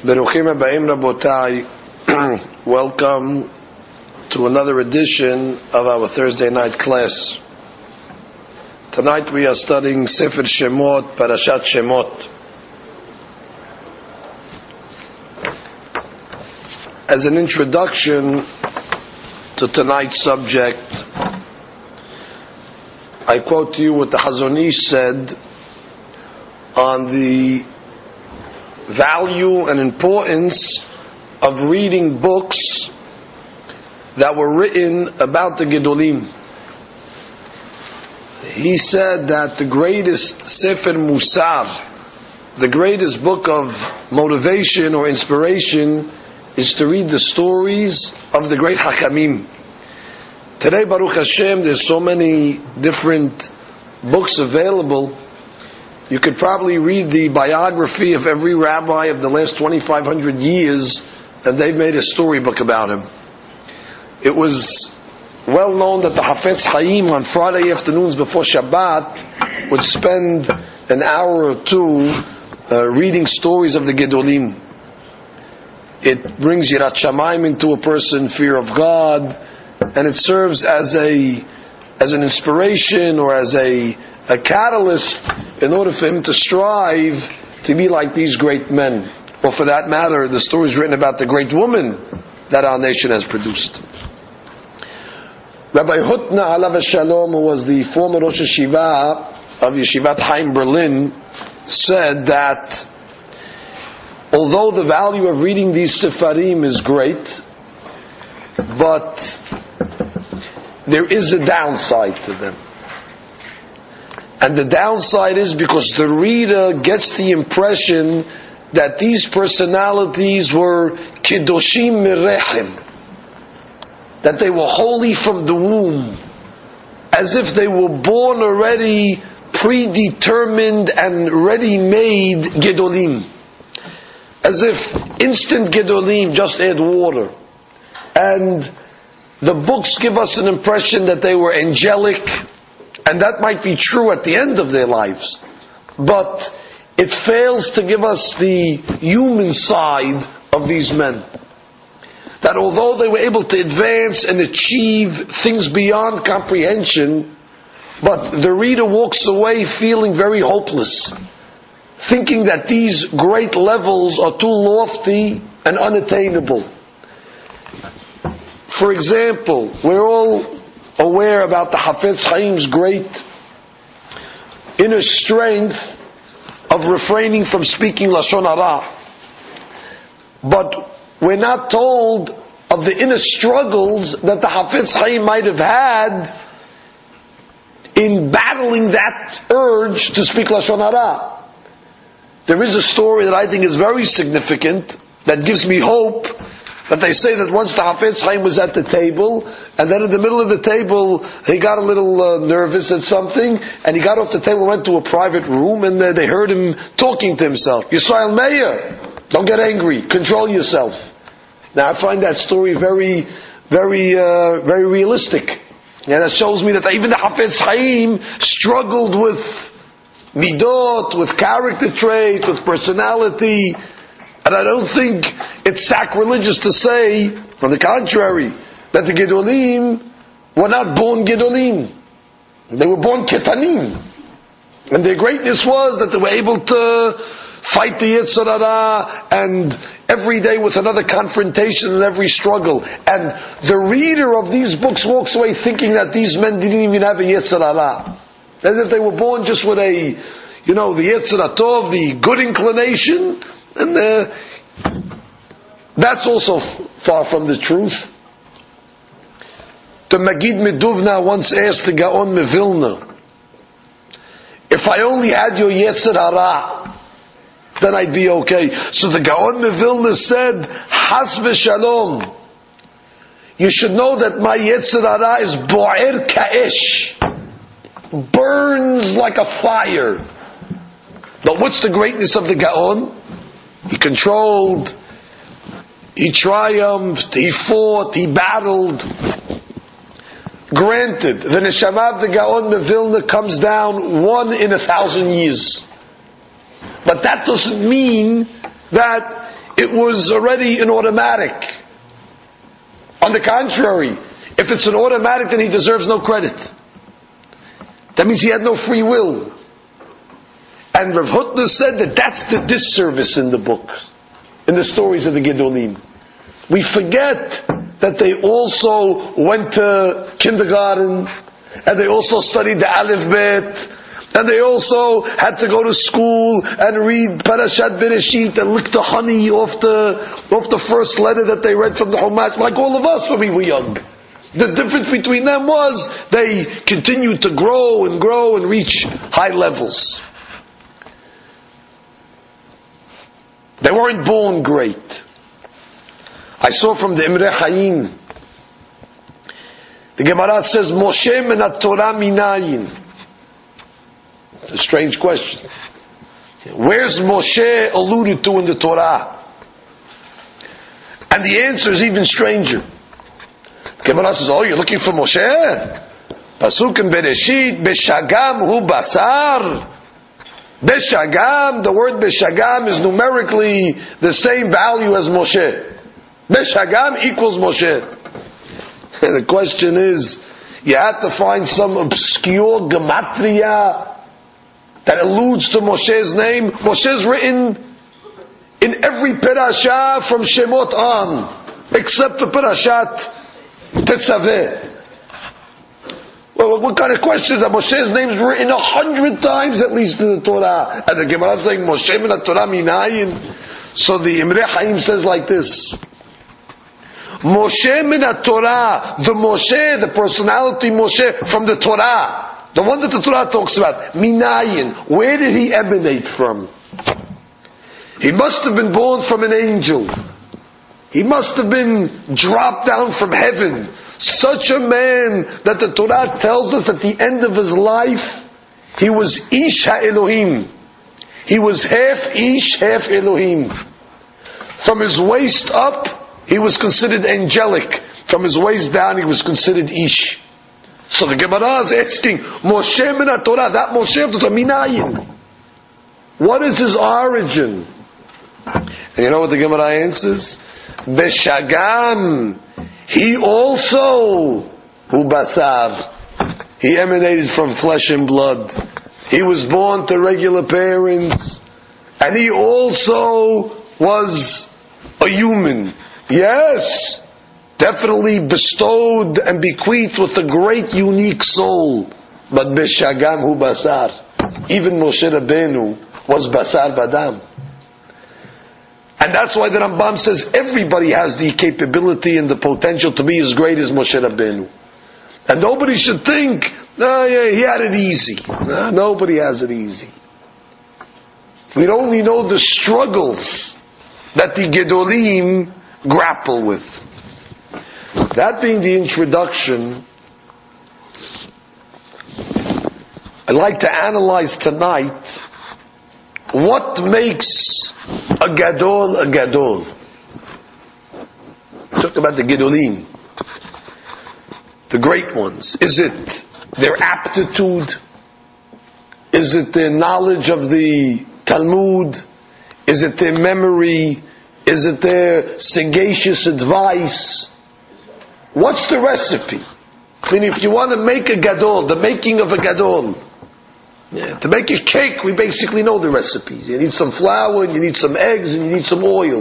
Beruchim Habayim Rabotai. Welcome to another edition of our Thursday night class. Tonight we are studying Sefer Shemot, Parashat Shemot. As an introduction to tonight's subject, I quote to you what the Chazon Ish said on the value and importance of reading books that were written about the Gedolim. He said that the greatest Sefer Musar, the greatest book of motivation or inspiration, is to read the stories of the great Hachamim. Today, Baruch Hashem, there's so many different books available. You could probably read the biography of every rabbi of the last 2,500 years, and they've made a storybook about him. It was well known that the Hafetz Chaim on Friday afternoons before Shabbat would spend an hour or two reading stories of the Gedolim. It brings Yirat Shamayim into a person, fear of God, and it serves as an inspiration or as a catalyst in order for him to strive to be like these great men. Or for that matter, the stories written about the great woman that our nation has produced. Rabbi Hutna Alav Shalom, who was the former Rosh Yeshiva of Yeshivat Haim Berlin, said that although the value of reading these Sefarim is great, but there is a downside to them. And the downside is because the reader gets the impression that these personalities were Kedoshim Mirechim, that they were holy from the womb, as if they were born already predetermined and ready-made Gedolim. As if instant Gedolim, just add water. And the books give us an impression that they were angelic, and that might be true at the end of their lives. But it fails to give us the human side of these men. That although they were able to advance and achieve things beyond comprehension, but the reader walks away feeling very hopeless, thinking that these great levels are too lofty and unattainable. For example, we're all aware about the Hafetz Chaim's great inner strength of refraining from speaking Lashon Hara. But we're not told of the inner struggles that the Hafetz Chaim might have had in battling that urge to speak Lashon Hara. There is a story that I think is very significant, that gives me hope, that they say that once the Hafetz Chaim was at the table, and then in the middle of the table, he got a little nervous at something, and he got off the table and went to a private room, and they heard him talking to himself. Yisrael Meir, don't get angry, control yourself. Now I find that story very, very, very realistic. And that shows me that even the Hafetz Chaim struggled with midot, with character trait, with personality. And I don't think it's sacrilegious to say, on the contrary, that the Gedolim were not born Gedolim. They were born Ketanim. And their greatness was that they were able to fight the Yetzer Hara, and every day with another confrontation and every struggle. And the reader of these books walks away thinking that these men didn't even have a Yetzer Hara. As if they were born just with the Yetzer Hatov, the good inclination. And that's also far from the truth. The Magid Meduvna once asked the Gaon Mevilna, if I only had your Yetzer Hara, then I'd be okay. So the Gaon Mevilna said, Has v'shalom, you should know that my Yetzer Hara is bo'er ka'esh, burns like a fire. But what's the greatness of the Gaon? He controlled, he triumphed, he fought, he battled. Granted, the Neshama of the Gaon Mevilna comes down 1 in 1,000 years. But that doesn't mean that it was already an automatic. On the contrary, if it's an automatic, then he deserves no credit. That means he had no free will. And Rav Hutner said that that's the disservice in the books, in the stories of the Gedolim. We forget that they also went to kindergarten, and they also studied the Aleph Bet, and they also had to go to school and read Parashat Bereshit and lick the honey off the first letter that they read from the Chumash, like all of us when we were young. The difference between them was they continued to grow and reach high levels. They weren't born great. I saw from the Imre Hayim, the Gemara says, Moshe min ha-Torah minayin. It's a strange question. Where's Moshe alluded to in the Torah? And the answer is even stranger. The Gemara says, oh, you're looking for Moshe? Pasuk in Bereshit, Beshagam hu basar. Beshagam, the word Beshagam is numerically the same value as Moshe. Beshagam equals Moshe. And the question is, you have to find some obscure gematria that alludes to Moshe's name. Moshe's written in every parasha from Shemot on, except the parashat Tetzaveh. Well, what kind of question is that? Moshe's name is written 100 times at least in the Torah, and the Gemara is saying Moshe min ha-Torah minayin. So the Imre Hayim says like this: Moshe min ha-Torah, the Moshe, the personality Moshe from the Torah, the one that the Torah talks about, minayin. Where did he emanate from? He must have been born from an angel. He must have been dropped down from heaven. Such a man that the Torah tells us at the end of his life, he was Ish HaElohim. He was half Ish, half Elohim. From his waist up, he was considered angelic. From his waist down, he was considered Ish. So the Gemara is asking, Moshe min ha-Torah, that Moshe of the Torah, minayin. What is his origin? And you know what the Gemara answers? Beshagam, he also, hu basar, he emanated from flesh and blood. He was born to regular parents, and he also was a human. Yes, definitely bestowed and bequeathed with a great unique soul. But Beshagam hu basar, even Moshe Rabbeinu was basar badam. And that's why the Rambam says everybody has the capability and the potential to be as great as Moshe Rabbeinu. And nobody should think, oh yeah, he had it easy. No, nobody has it easy. We only know the struggles that the Gedolim grapple with. That being the introduction, I'd like to analyze tonight what makes a gadol a gadol. Talk about the Gedolim, the great ones. Is it their aptitude? Is it their knowledge of the Talmud? Is it their memory? Is it their sagacious advice? What's the recipe? I mean, if you want to make a gadol, the making of a gadol, to make a cake, we basically know the recipes. You need some flour, and you need some eggs, and you need some oil.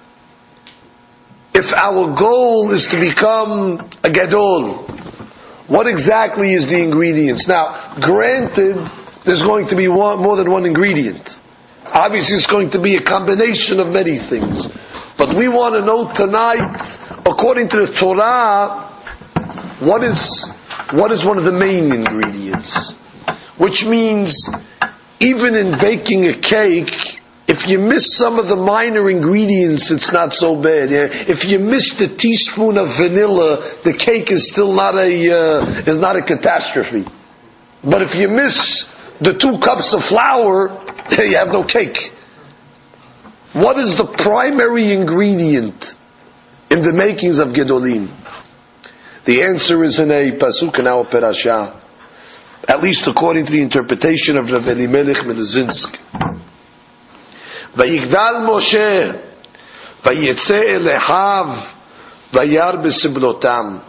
If our goal is to become a gadol, what exactly is the ingredients? Now, granted, there's going to be more than one ingredient. Obviously, it's going to be a combination of many things. But we want to know tonight, according to the Torah, what is one of the main ingredients? Which means, even in baking a cake, if you miss some of the minor ingredients, it's not so bad. If you miss the teaspoon of vanilla, the cake is still not a catastrophe. But if you miss the 2 cups of flour, you have no cake. What is the primary ingredient in the makings of Gedolim? The answer is in a pasuk in our parasha, at least according to the interpretation of Rav Elimelech Melizinsk. Vayigdal Moshe Vayetze elehav vayar besiblotam.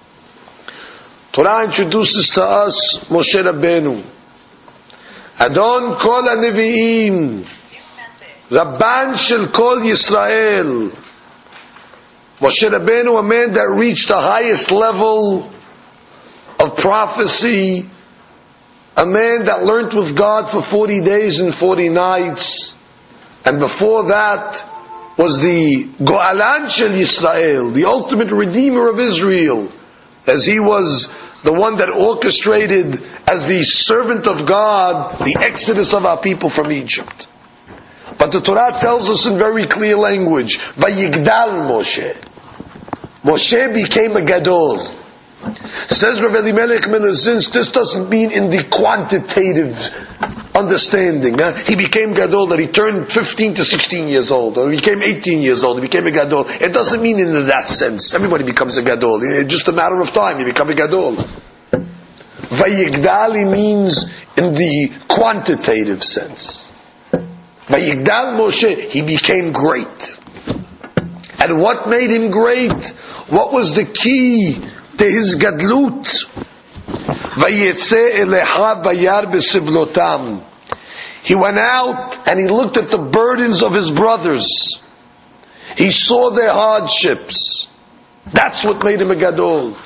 Torah introduces to us Moshe Rabbeinu. Adon kol hanevi'im, Rabban shel kol Yisrael. Moshe Rabbeinu, a man that reached the highest level of prophecy, a man that learned with God for 40 days and 40 nights, and before that was the Go'alan shel Yisrael, the ultimate redeemer of Israel, as he was the one that orchestrated as the servant of God the exodus of our people from Egypt. But the Torah tells us in very clear language, Vayigdal Moshe. Moshe became a gadol. Says Rav Elimelech Menazins, this doesn't mean in the quantitative understanding. He became gadol, that he turned 15 to 16 years old, or he became 18 years old, he became a gadol. It doesn't mean in that sense. Everybody becomes a gadol. It's just a matter of time, you become a gadol. Vayigdal means in the quantitative sense. Vayigdal Moshe, he became great. And what made him great? What was the key to his gadlut? Vayetze elecha vayar besivlotam. He went out and he looked at the burdens of his brothers. He saw their hardships. That's what made him a gadol.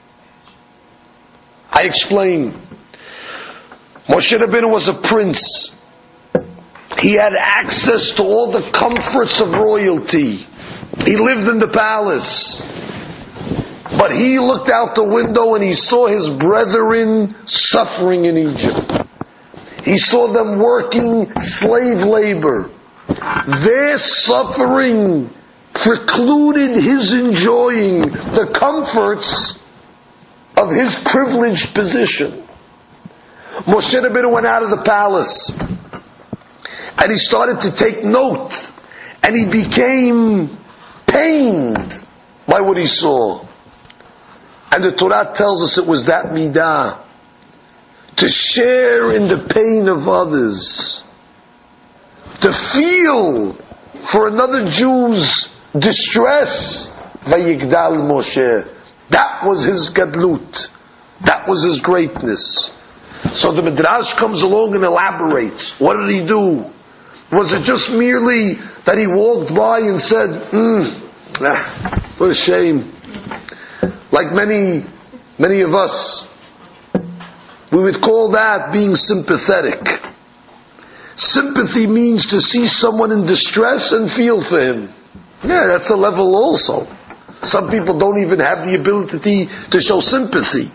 I explain. Moshe Rabbeinu was a prince. He had access to all the comforts of royalty. He lived in the palace. But he looked out the window and he saw his brethren suffering in Egypt. He saw them working slave labor. Their suffering precluded his enjoying the comforts of his privileged position. Moshe Rabbeinu went out of the palace and he started to take note, and he became pained by what he saw. And the Torah tells us it was that midah, to share in the pain of others, to feel for another Jew's distress. Vayigdal Moshe. That was his gadlut. That was his greatness. So the Midrash comes along and elaborates. What did he do? Was it just merely that he walked by and said, what a shame. Like many of us, we would call that being sympathetic. Sympathy means to see someone in distress and feel for him. Yeah, that's a level also. Some people don't even have the ability to show sympathy.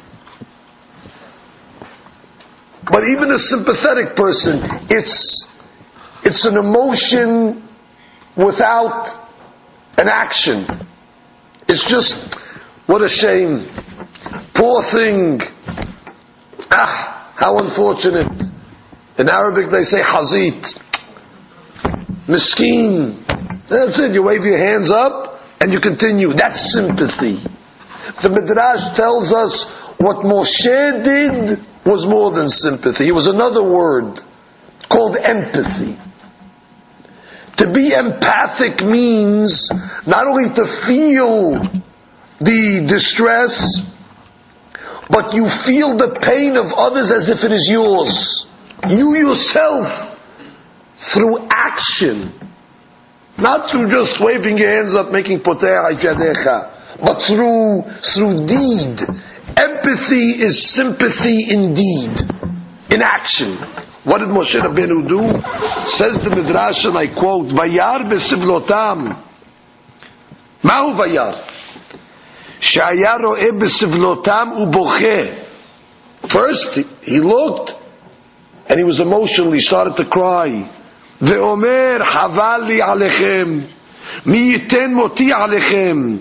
But even a sympathetic person, it's an emotion without an action. It's just, what a shame. Poor thing. How unfortunate. In Arabic they say hazit. Miskeen. That's it. You wave your hands up and you continue. That's sympathy. The Midrash tells us what Moshe did was more than sympathy. It was another word called empathy. To be empathic means not only to feel the distress, but you feel the pain of others as if it is yours. You yourself, through action, not through just waving your hands up, making poteh yadecha, but through deed. Empathy is sympathy in deed, in action. What did Moshe Rabbeinu do? Says the Midrash, and I quote, Vayar besivlotam. Mahu vayar? Shaya ro'eh besivlotam uboche. First, he looked, and he was emotional, he started to cry. Ve'omer haval li alechem, mi yiten moti alechem.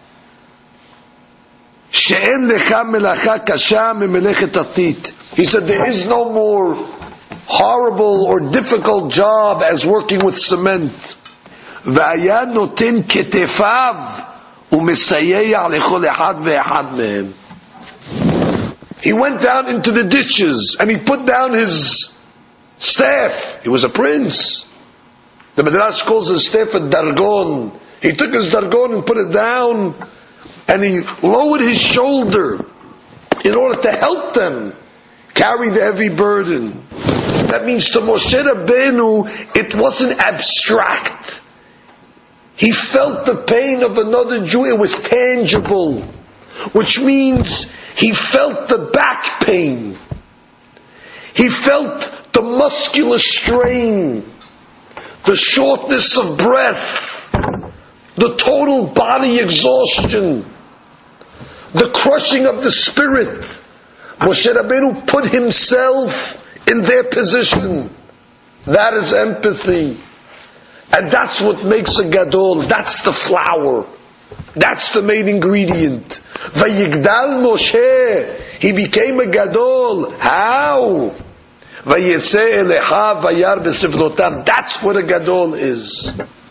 She'en lecha melacha kasha memelechet atit. He said, there is no more horrible or difficult job as working with cement. V'aya noten ketefav u'mesayeya lechol echad ve'echad mehem. He went down into the ditches and he put down his staff. He was a prince. The Midrash calls his staff a dargon. He took his dargon and put it down, and he lowered his shoulder in order to help them carry the heavy burden. That means to Moshe Rabbeinu, it wasn't abstract. He felt the pain of another Jew, it was tangible. Which means he felt the back pain. He felt the muscular strain, the shortness of breath, the total body exhaustion, the crushing of the spirit. Moshe Rabbeinu put himself in their position. That is empathy. And that's what makes a gadol. That's the flour. That's the main ingredient. Vayigdal Moshe. He became a gadol. How? Vayeseh elecha vayar besivlotam. That's what a gadol is.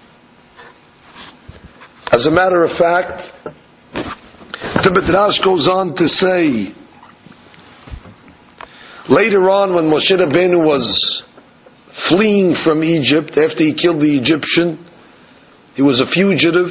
As a matter of fact, the Midrash goes on to say, later on when Moshe Rabbeinu was fleeing from Egypt, after he killed the Egyptian, he was a fugitive,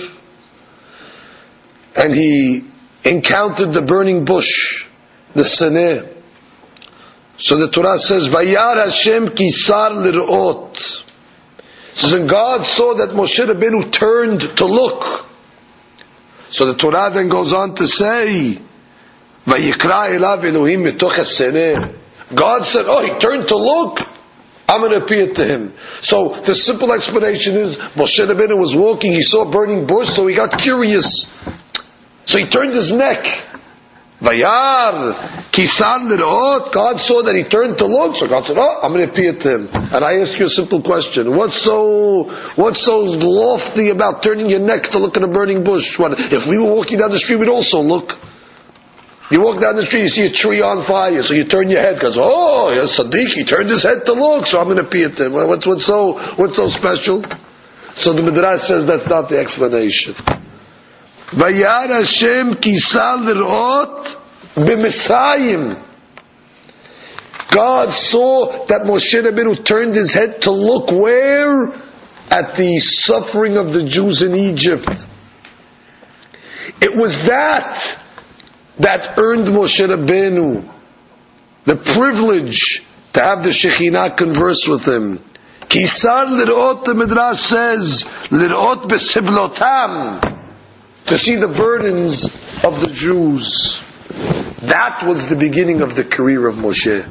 and he encountered the burning bush, the Seneh. So the Torah says, Vayar Hashem kisar lir'ot. It says, and God saw that Moshe Rabbeinu turned to look. So the Torah then goes on to say, Vayikra elav Elohim mitoch ha-seneh. God said, oh, he turned to look, I'm going to appear to him. So the simple explanation is, Moshe Rabbeinu was walking, he saw a burning bush, so he got curious. So he turned his neck. Vayar, kisan lir'ot. God saw that he turned to look, so God said, oh, I'm going to appear to him. And I ask you a simple question. What's so lofty about turning your neck to look at a burning bush? What, if we were walking down the street, we'd also look. You walk down the street, you see a tree on fire, so you turn your head, because, oh, yes, Sadiq, he turned his head to look, so I'm going to appear to him. What's so special? So the Midrash says that's not the explanation. Vayar Hashem kisal lir'ot b'Mitzrayim. God saw that Moshe Rabbeinu turned his head to look where? At the suffering of the Jews in Egypt. It was that earned Moshe Rabbeinu the privilege to have the Shekhinah converse with him. Kisar lir'ot, the Midrash says, lir'ot besiblotam, to see the burdens of the Jews. That was the beginning of the career of Moshe.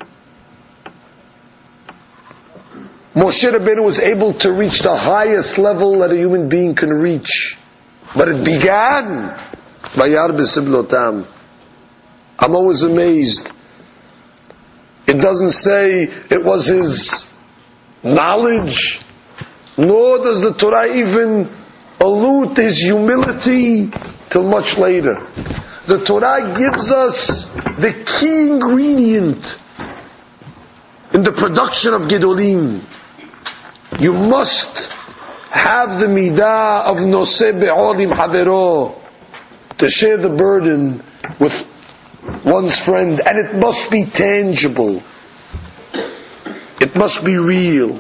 Moshe Rabbeinu was able to reach the highest level that a human being can reach. But it began Vayar besiblotam. I'm always amazed. It doesn't say it was his knowledge, nor does the Torah even allude to his humility till much later. The Torah gives us the key ingredient in the production of Gedolim. You must have the midah of noseh be'olim havero, to share the burden with one's friend, and it must be tangible. It must be real.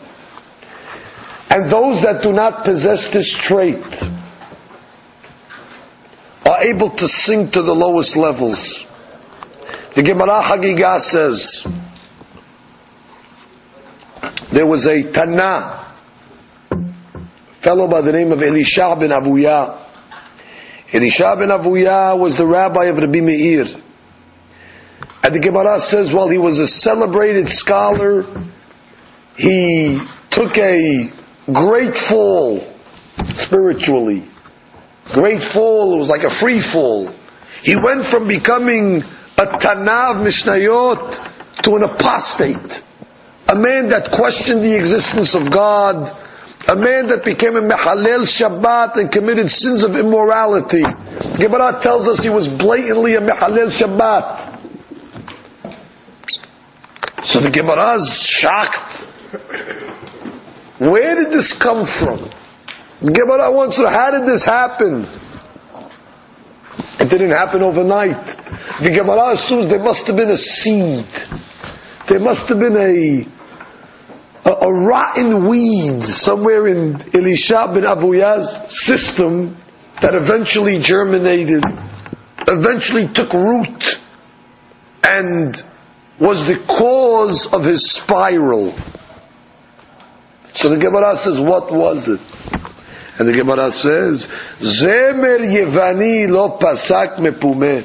And those that do not possess this trait are able to sink to the lowest levels. The Gemara Hagigah says, there was a Tana, fellow by the name of Elisha ben Avuya. Elisha ben Avuya was the rabbi of Rabbi Meir. And the Gemara says, while he was a celebrated scholar, he took a great fall spiritually. Great fall, it was like a free fall. He went from becoming a Tana of Mishnayot to an apostate. A man that questioned the existence of God. A man that became a Mehalel Shabbat and committed sins of immorality. Gemara tells us he was blatantly a Mehalel Shabbat. So the Gemara is shocked. Where did this come from? The Gemara wants to know, how did this happen? It didn't happen overnight. The Gemara assumes there must have been a seed. There must have been a a rotten weed somewhere in Elisha ben Avuya's system that eventually germinated, eventually took root, and was the cause of his spiral. So the Gemara says, what was it? And the Gemara says, Zemer Yevani lo pasak mepumeh,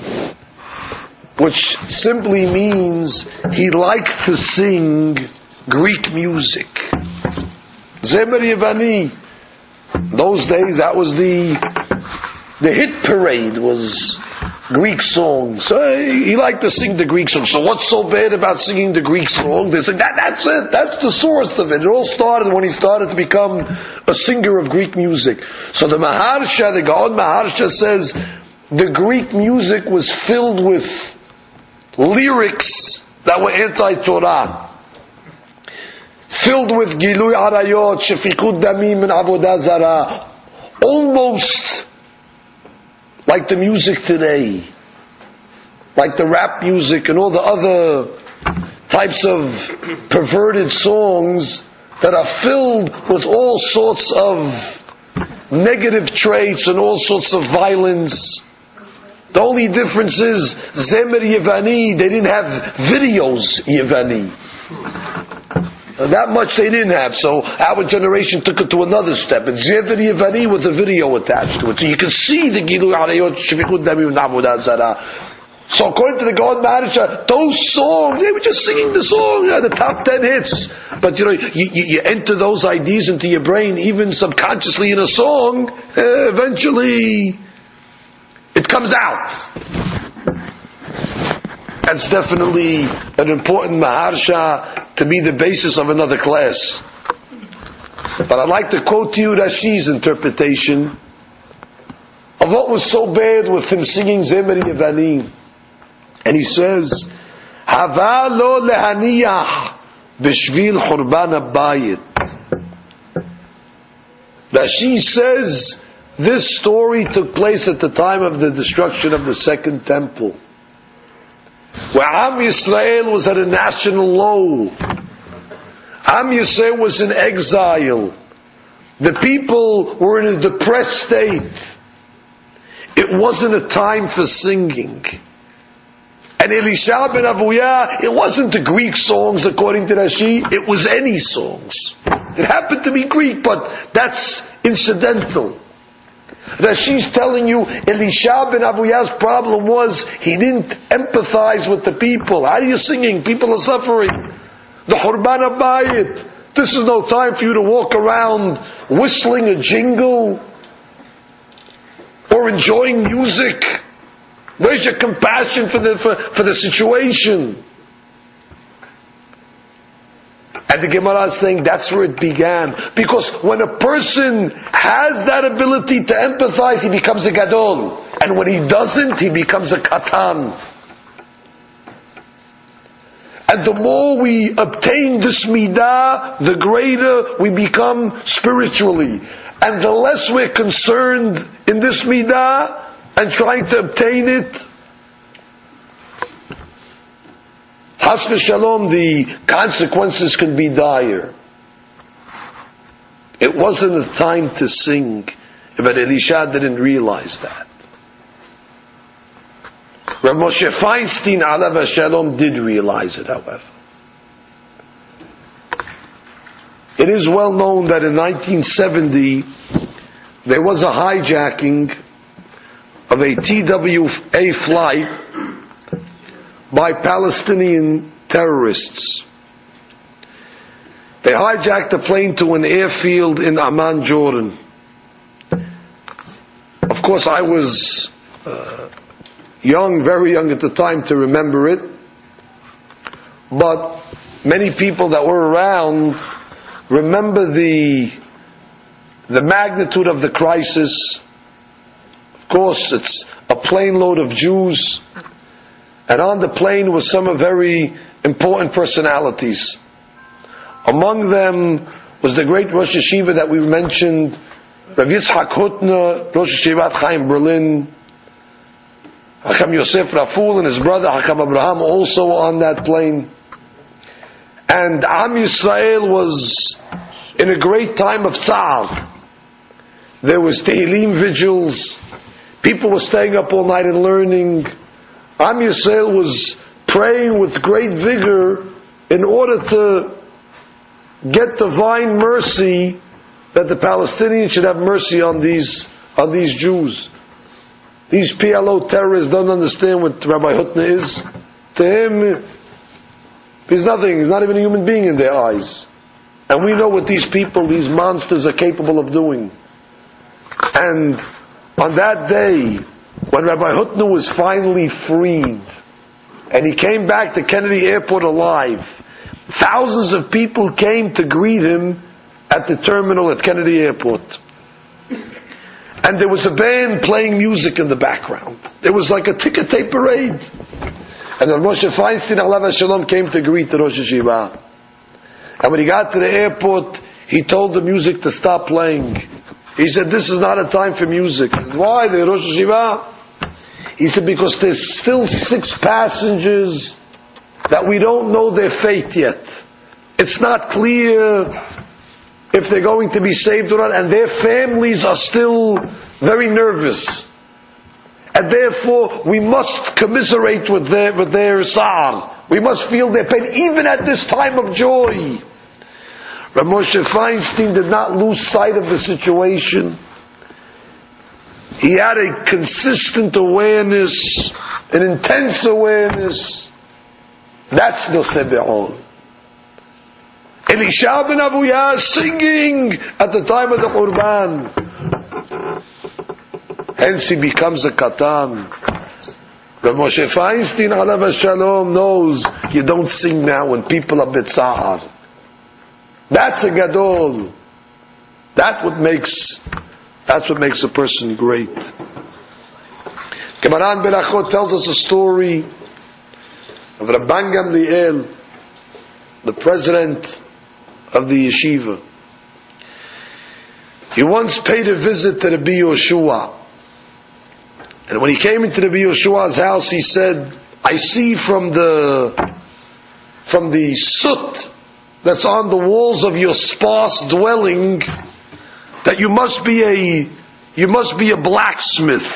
which simply means he liked to sing Greek music. Zemer Yevani. Those days, that was the hit parade, was Greek songs. So he liked to sing the Greek songs. So what's so bad about singing the Greek song? They said, that's it. That's the source of it. It all started when he started to become a singer of Greek music. So the Maharsha, the Gaon Maharsha says, the Greek music was filled with lyrics that were anti-Torah. Filled with Gilui Arayot, Shefikud Damim and Avodah Zarah. Almost like the music today, like the rap music and all the other types of perverted songs that are filled with all sorts of negative traits and all sorts of violence. The only difference is Zemer Yevani, they didn't have videos Yevani. That much they didn't have, so our generation took it to another step. And Zemer Yevani with a video attached to it, so you can see the Gilui Arayot, Shefikud Damim and Avodah Zarah. So according to the God Maharsha, those songs, they were just singing the song, the top 10 hits. But you enter those ideas into your brain, even subconsciously in a song, eventually it comes out. That's definitely an important Maharsha to be the basis of another class. But I'd like to quote to you Rashi's interpretation of what was so bad with him singing Zemer Yevani. And he says, Hava lo lehaniyah b'shvil churban habayit. Rashi says this story took place at the time of the destruction of the Second Temple, where Am Yisrael was at a national low. Am Yisrael was in exile. The people were in a depressed state. It wasn't a time for singing. And Elisha ben Avuya, it wasn't the Greek songs according to Rashi, it was any songs. It happened to be Greek, but that's incidental. Rashi's telling you Elisha ben Avuya's problem was he didn't empathize with the people. How are you singing? People are suffering. The Churban Habayit. This is no time for you to walk around whistling a jingle or enjoying music. Where's your compassion for the situation? And the Gemara is saying that's where it began. Because when a person has that ability to empathize, he becomes a gadol. And when he doesn't, he becomes a katan. And the more we obtain this midah, the greater we become spiritually. And the less we're concerned in this midah and trying to obtain it, Chas v'shalom, the consequences can be dire. It wasn't a time to sing, but Elisha didn't realize that. Rav Moshe Feinstein, alav hashalom, did realize it, however. It is well known that in 1970 there was a hijacking of a TWA flight by Palestinian terrorists. They hijacked a plane to an airfield in Amman, Jordan. Of course, I was young, very young at the time to remember it, but many people that were around remember the magnitude of the crisis. Of course, it's a plane load of Jews, and on the plane was some very important personalities. Among them was the great Rosh Yeshiva that we mentioned, Rav Yitzhak Hutner, Rosh Yeshivat Chaim Berlin, Hakam Yosef Raful and his brother Hakam Abraham also on that plane. And Am Yisrael was in a great time of tzar. There was Tehillim vigils. People were staying up all night and learning. Am Yisrael was praying with great vigor in order to get divine mercy, that the Palestinians should have mercy on these Jews. These PLO terrorists don't understand what Rabbi Hutner is. To him, he's nothing. He's not even a human being in their eyes. And we know what these people, these monsters, are capable of doing. And on that day, when Rabbi Hutner was finally freed, and he came back to Kennedy Airport alive, thousands of people came to greet him at the terminal at Kennedy Airport. And there was a band playing music in the background. There was like a ticker tape parade. And then Moshe Feinstein, Alav Shalom, came to greet the Rosh Yeshiva. And when he got to the airport, he told the music to stop playing. He said, this is not a time for music. Why? The Rosh Yeshiva? He said, because there's still 6 passengers that we don't know their fate yet. It's not clear if they're going to be saved or not, and their families are still very nervous. And therefore, we must commiserate with their sar. We must feel their pain, even at this time of joy. Rav Moshe Feinstein did not lose sight of the situation. He had a consistent awareness, an intense awareness. That's Noseh Be'ol. Elisha ben Avuya singing at the time of the Qurban. Hence he becomes a Katan. Rav Moshe Feinstein, Alav Shalom, knows you don't sing now when people are B'tzahar. That's a Gadol. That's what makes a person great. Gemaran Berachot tells us a story of Rabban Gamliel, the president of the yeshiva. He once paid a visit to Rabbi Yoshua. And when he came into Rabbi Yoshua's house, he said, I see from the soot that's on the walls of your sparse dwelling that you must be a blacksmith.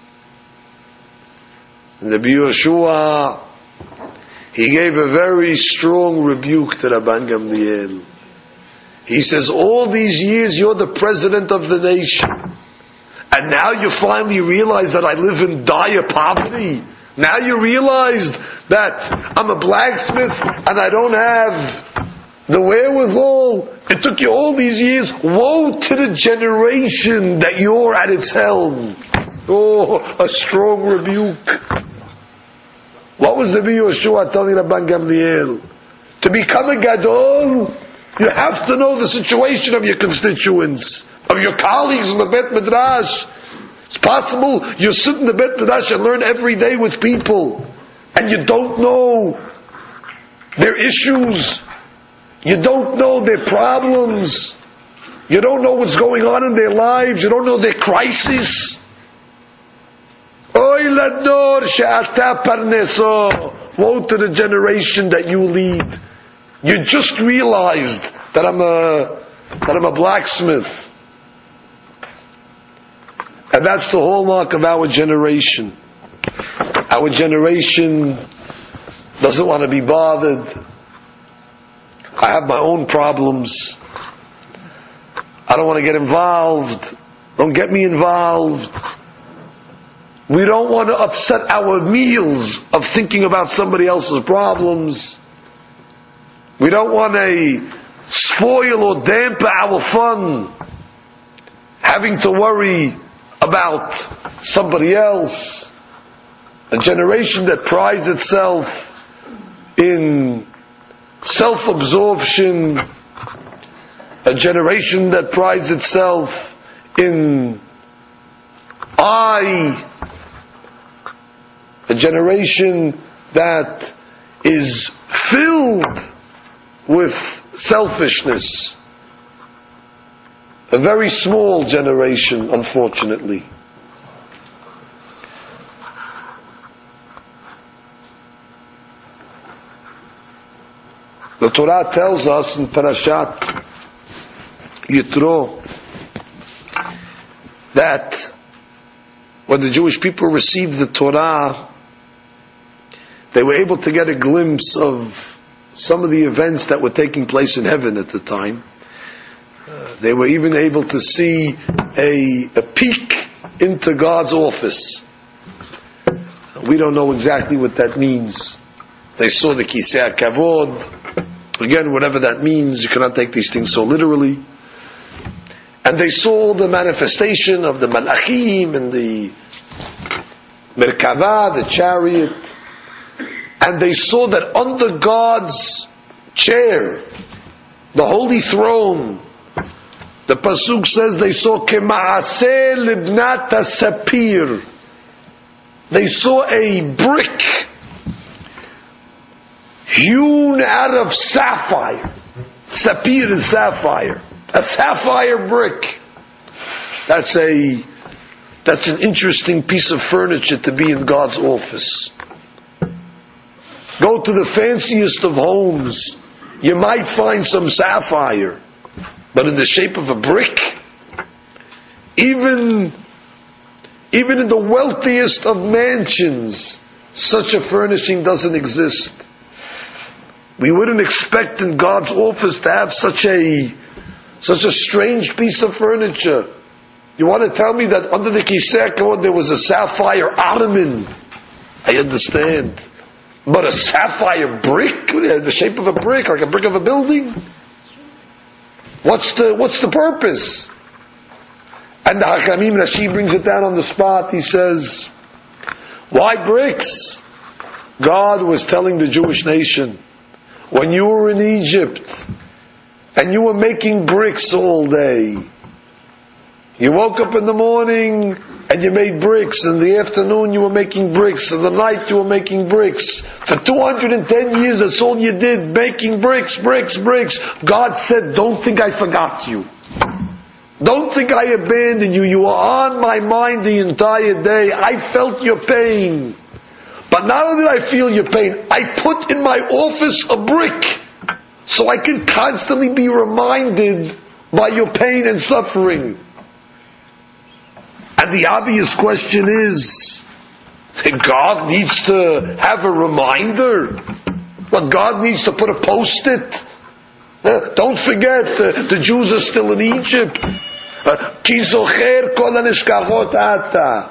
And Rabbi Yoshua, he gave a very strong rebuke to Rabban Gamliel. He says, all these years you're the president of the nation, and now you finally realize that I live in dire poverty. Now you realized that I'm a blacksmith and I don't have the wherewithal. It took you all these years. Woe to the generation that you're at its helm. Oh, a strong rebuke. What was Rabbi Yoshua telling Rabban Gamliel? To become a Gadol, you have to know the situation of your constituents, of your colleagues in the Bet Midrash. It's possible you sit in the Bet Midrash and learn every day with people, and you don't know their issues, you don't know their problems, you don't know what's going on in their lives, you don't know their crisis. Oy lador she'ata parneso. Woe to the generation that you lead. You just realized that I'm a blacksmith. And that's the hallmark of our generation. Our generation doesn't want to be bothered. I have my own problems. I don't want to get involved. Don't get me involved. We don't want to upset our meals of thinking about somebody else's problems. We don't want to spoil or dampen our fun, having to worry about somebody else. A generation that prides itself in self-absorption, a generation that prides itself in I, a generation that is filled with selfishness. A very small generation, unfortunately. The Torah tells us in Parashat Yitro that when the Jewish people received the Torah, they were able to get a glimpse of some of the events that were taking place in heaven at the time. They were even able to see a peek into God's office. We don't know exactly what that means. They saw the Kisei HaKavod. Again, whatever that means, you cannot take these things so literally. And they saw the manifestation of the Malachim and the Merkava, the chariot. And they saw that under God's chair, the holy throne, the Pasuk says they saw Kema'aseh Libnat Sapir. They saw a brick hewn out of sapphire. Sapir is sapphire. A sapphire brick. That's an interesting piece of furniture to be in God's office. Go to the fanciest of homes, you might find some sapphire, but in the shape of a brick, even in the wealthiest of mansions, such a furnishing doesn't exist. We wouldn't expect in God's office to have such a strange piece of furniture. You want to tell me that under the Kisei HaKavod there was a sapphire ottoman? I understand. But a sapphire brick, the shape of a brick, like a brick of a building? What's the purpose? And the Hakamim, Rashi brings it down on the spot. He says, why bricks? God was telling the Jewish nation, when you were in Egypt, and you were making bricks all day, you woke up in the morning and you made bricks, in the afternoon you were making bricks, in the night you were making bricks. For 210 years that's all you did, making bricks. God said, don't think I forgot you. Don't think I abandoned you. You were on my mind the entire day. I felt your pain. But not only did I feel your pain, I put in my office a brick so I can constantly be reminded by your pain and suffering. And the obvious question is, God needs to have a reminder? But God needs to put a post-it? Don't forget, the Jews are still in Egypt. Ki zocher kol hanishkachot ata.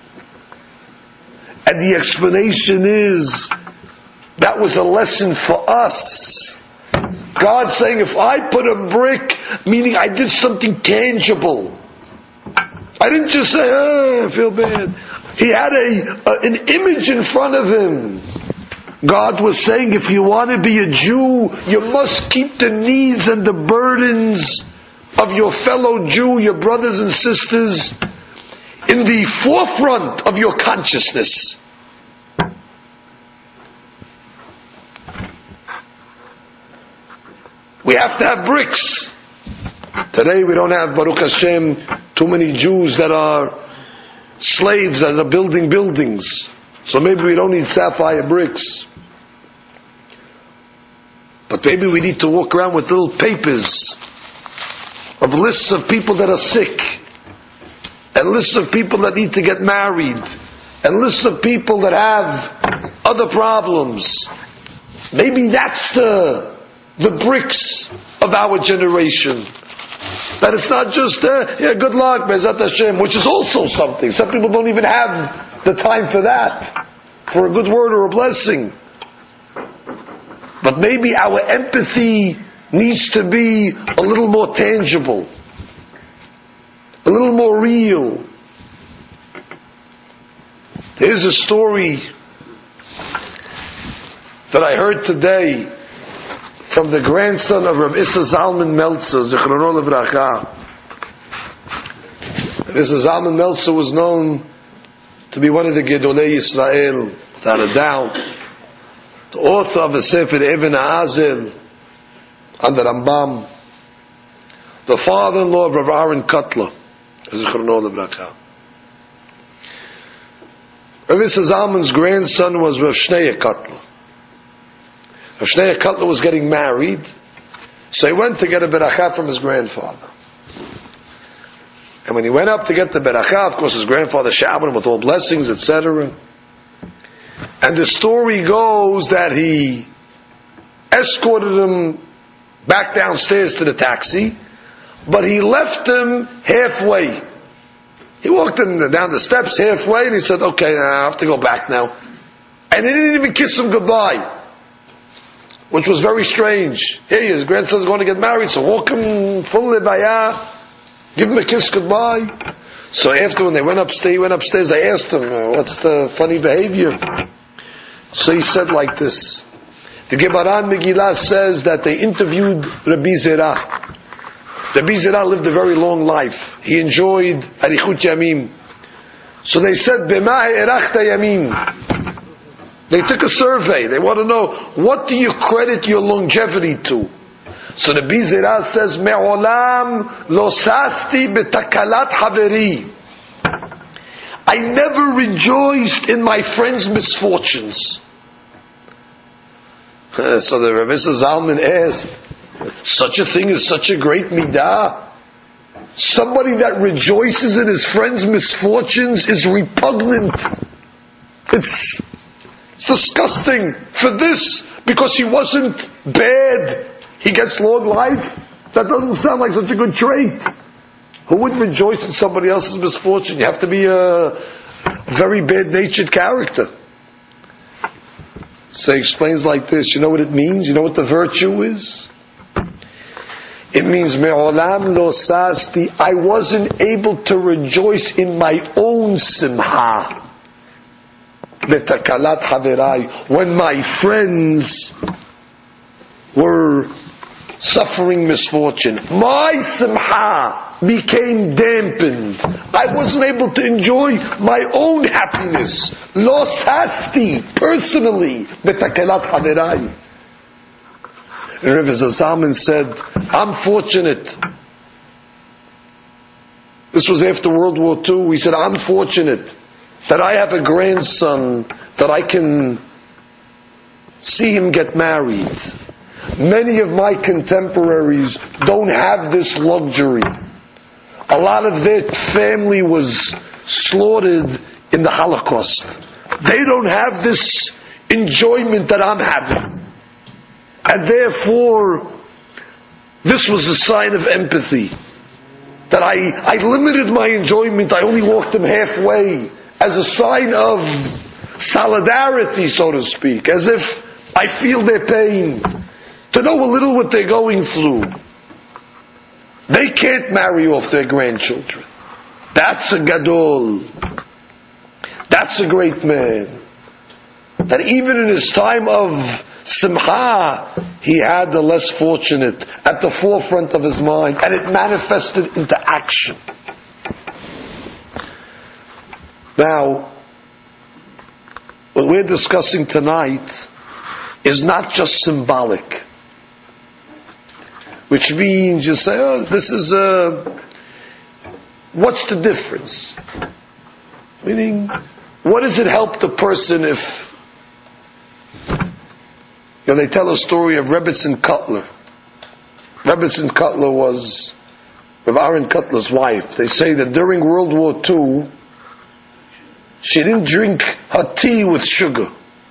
And the explanation is, that was a lesson for us. God saying, if I put a brick, meaning I did something tangible. I didn't just say, I feel bad. He had an image in front of him. God was saying, if you want to be a Jew, you must keep the needs and the burdens of your fellow Jew, your brothers and sisters, in the forefront of your consciousness. We have to have bricks. Today we don't have, Baruch Hashem, too many Jews that are slaves that are building buildings. So maybe we don't need sapphire bricks. But maybe we need to walk around with little papers of lists of people that are sick, and lists of people that need to get married, and lists of people that have other problems. Maybe that's the bricks of our generation. That it's not just, good luck, Be'ezat Hashem, which is also something. Some people don't even have the time for that, for a good word or a blessing. But maybe our empathy needs to be a little more tangible, a little more real. There's a story that I heard today from the grandson of Rav Issa Zalman Meltzer, Zichrono Livracha. Rav Issa Zalman Meltzer was known to be one of the Gedolei Yisrael, without a doubt. The author of the Sefer Even HaAzel, and the Rambam. The father-in-law of Rav Aaron Kotler, Zichrono Livracha. Rav Issa Zalman's grandson was Rav Shneur Kotler. Rav Shneur Kotler was getting married, so he went to get a beracha from his grandfather. And when he went up to get the beracha, of course his grandfather showered him with all blessings, etc. And the story goes that he escorted him back downstairs to the taxi, but he left him halfway. He walked down the steps halfway and he said, okay, I have to go back now. And he didn't even kiss him goodbye, which was very strange. Hey, his grandson's going to get married, so walk him full levaya, give him a kiss goodbye. So after when he went upstairs, I asked him, what's the funny behavior? So he said like this. The Gemara in Megillah says that they interviewed Rabbi Zerah. Rabbi Zerah lived a very long life. He enjoyed Arichut Yamim. So they said, Bema erachta yamim. They took a survey. They want to know, what do you credit your longevity to? So Rabbi Zerah says, Me'olam lo sasti betakalat haveri. I never rejoiced in my friend's misfortunes. So the Rabbi Zalman asked, such a thing is such a great midah? Somebody that rejoices in his friend's misfortunes is repugnant. It's disgusting. For this, because he wasn't bad, he gets long life? That doesn't sound like such a good trait. Who would rejoice in somebody else's misfortune? You have to be a very bad-natured character. So he explains like this. You know what it means? You know what the virtue is? It means, Me'olam lo sasti, I wasn't able to rejoice in my own simha. Betakalat haverai, when my friends were suffering misfortune. My simha became dampened. I wasn't able to enjoy my own happiness. Lo sasti, personally, betakalat haverai. And Rabbi Zalman said, I'm fortunate. This was after World War II. He said, I'm fortunate that I have a grandson that I can see him get married. Many of my contemporaries don't have this luxury. A lot of their family was slaughtered in the Holocaust. They don't have this enjoyment that I'm having. And therefore, this was a sign of empathy. That I limited my enjoyment, I only walked them halfway, as a sign of solidarity, so to speak, as if I feel their pain, to know a little what they're going through. They can't marry off their grandchildren. That's a gadol. That's a great man. That even in his time of simcha, he had the less fortunate at the forefront of his mind, and it manifested into action. Now, what we're discussing tonight is not just symbolic, which means you say, oh, this is what's the difference? Meaning, what does it help the person if, they tell a story of Rebbetzin Kotler. Rebbetzin Kotler was Rav Aaron Kotler's wife. They say that during World War II, she didn't drink her tea with sugar.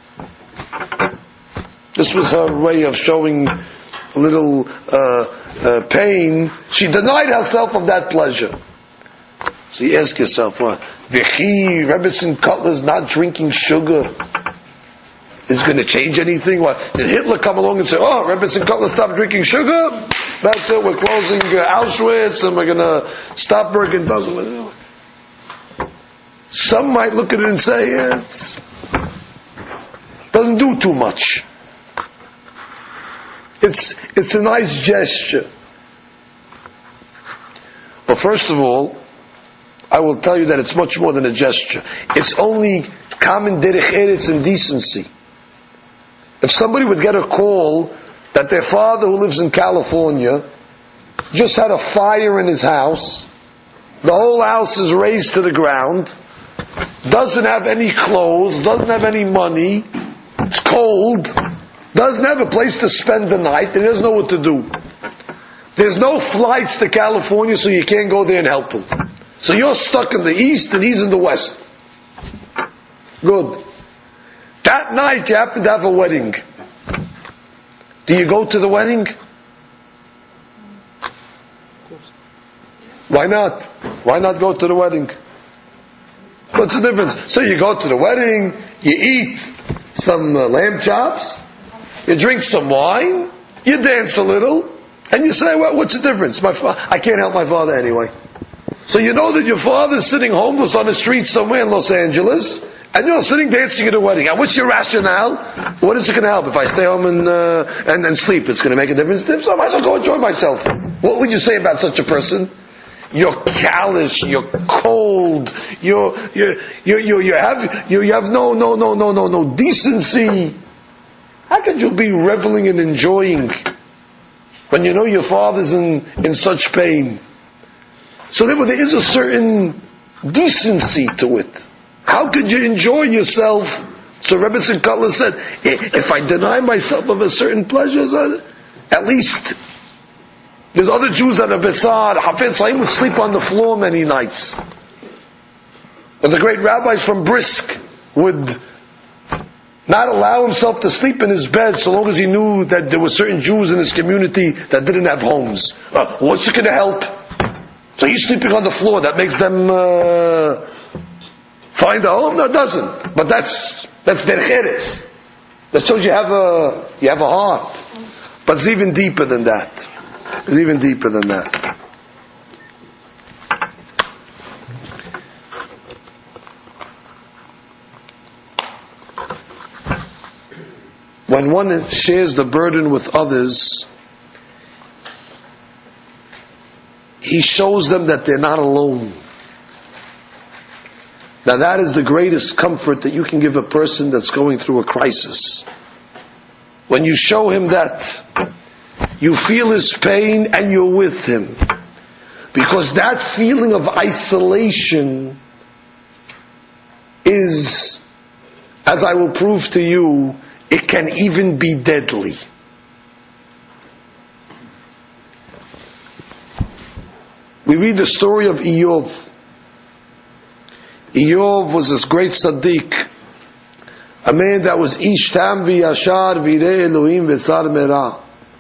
This was her way of showing a little pain. She denied herself of that pleasure. So you ask yourself, V'chi, Rebbetzin Kotler's not drinking sugar is going to change anything? What, did Hitler come along and say, oh, Rebbetzin Kotler stopped drinking sugar? That's it, we're closing Auschwitz and we're going to stop Bergen-Belsen. Some might look at it and say, it doesn't do too much. It's a nice gesture. But first of all, I will tell you that it's much more than a gesture. It's only common derech eretz and decency. If somebody would get a call that their father who lives in California just had a fire in his house, the whole house is razed to the ground, doesn't have any clothes, doesn't have any money, it's cold, doesn't have a place to spend the night, and doesn't know what to do. There's no flights to California, so you can't go there and help him. So you're stuck in the east, and he's in the west. Good. That night you happen to have a wedding. Do you go to the wedding? Why not? Why not go to the wedding? What's the difference? So you go to the wedding, you eat some lamb chops, you drink some wine, you dance a little, and you say, well, what's the difference? I can't help my father anyway. So you know that your father's sitting homeless on the street somewhere in Los Angeles, and you're sitting dancing at a wedding. And what's your rationale? What is it going to help? If I stay home and sleep, it's going to make a difference. So I might as well go enjoy myself. What would you say about such a person? You're callous, you're cold, you have no decency. How could you be reveling and enjoying when you know your father's in such pain? So therefore there is a certain decency to it. How could you enjoy yourself? So Rebbetzin Kotler said, if I deny myself of a certain pleasure, at least there's other Jews that are besar. Hafetz Chaim would sleep on the floor many nights. And the great rabbis from Brisk would not allow himself to sleep in his bed so long as he knew that there were certain Jews in his community that didn't have homes. What's it going to help? So he's sleeping on the floor. That makes them find a home? No, it doesn't. But that's dercheres. That shows you have a heart. But it's even deeper than that. It's even deeper than that. When one shares the burden with others, he shows them that they're not alone. Now that is the greatest comfort that you can give a person that's going through a crisis. When you show him that, you feel his pain and you're with him. Because that feeling of isolation is, as I will prove to you, it can even be deadly. We read the story of Iyov. Iyov was this great tzaddik, a man that was ish tam v'yashar v'irei Elohim v'tzar merah.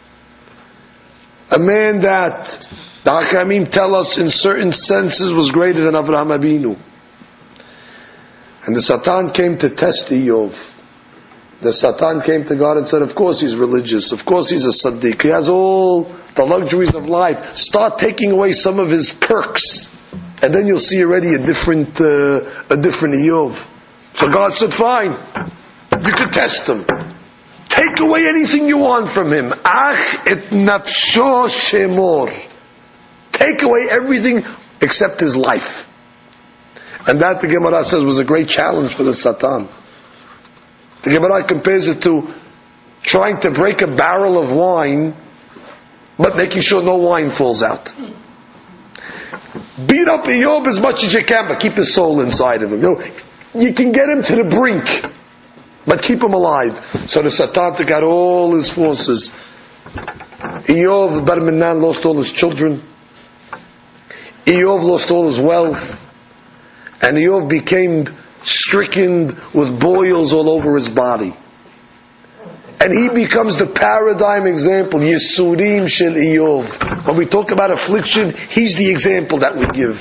A man that the Hachamim tell us in certain senses was greater than Avraham Avinu. And the Satan came to test Iyov. The Satan came to God and said, of course he's religious, of course he's a tzaddik, he has all the luxuries of life. Start taking away some of his perks, and then you'll see already a different Iyov. So God said, fine, you can test him. Take away anything you want from him. Ach et nafsho shemor. Take away everything except his life. And that, the Gemara says, was a great challenge for the Satan. The Gemara compares it to trying to break a barrel of wine, but making sure no wine falls out. Beat up Iyov as much as you can, but keep his soul inside of him. You can get him to the brink, but keep him alive. So the Satan took out all his forces. Iyov, Bar Minan, lost all his children. Iyov lost all his wealth. And Iyov became stricken with boils all over his body. And he becomes the paradigm example, Yisurim Shel Iyov. When we talk about affliction, he's the example that we give.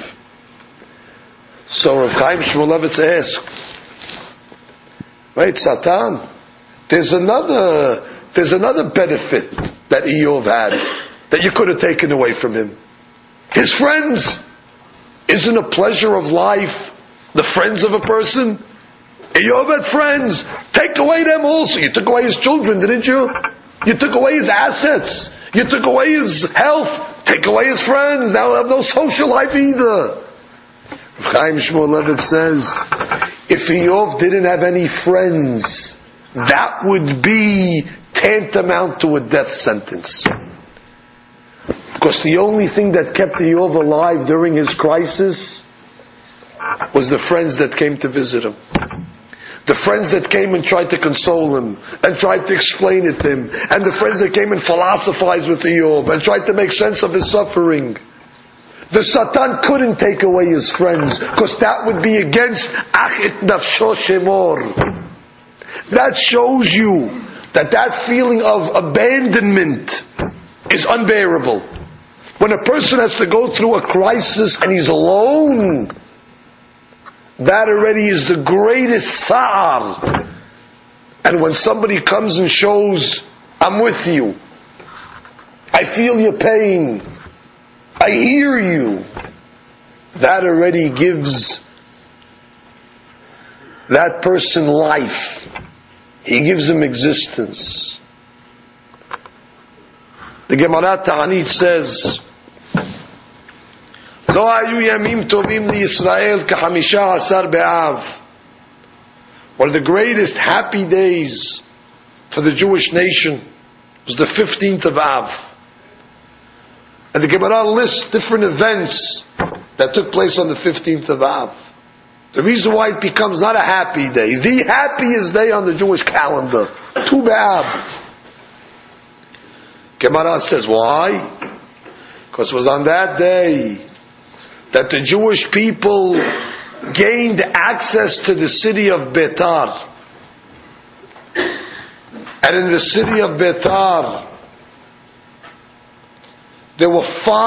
So Rav Chaim Shmulevitz asked, right, Satan, there's another benefit that Iyov had that you could have taken away from him. His friends. Isn't a pleasure of life the friends of a person? Iyov had friends. Take away them also. You took away his children, didn't you? You took away his assets. You took away his health. Take away his friends. Now he'll have no social life either. Chaim Shmulevitz says, if Iyov didn't have any friends, that would be tantamount to a death sentence. Because the only thing that kept Iyov alive during his crisis was the friends that came to visit him. The friends that came and tried to console him, and tried to explain it to him, and the friends that came and philosophized with Eob, and tried to make sense of his suffering. The Satan couldn't take away his friends, because that would be against Achit Nafsho Shemor. That shows you that feeling of abandonment is unbearable. When a person has to go through a crisis and he's alone, that already is the greatest sa'ar. And when somebody comes and shows, I'm with you, I feel your pain, I hear you, that already gives that person life. He gives him existence. The Gemara Ta'anit says, Lo hayu yamim tovim li Yisrael k'hamisha asar be'av. One of the greatest happy days for the Jewish nation was the 15th of Av. And the Gemara lists different events that took place on the 15th of Av. The reason why it becomes not a happy day, the happiest day on the Jewish calendar, Tu B'Av. Gemara says, why? Because it was on that day that the Jewish people gained access to the city of Betar. And in the city of Betar, there were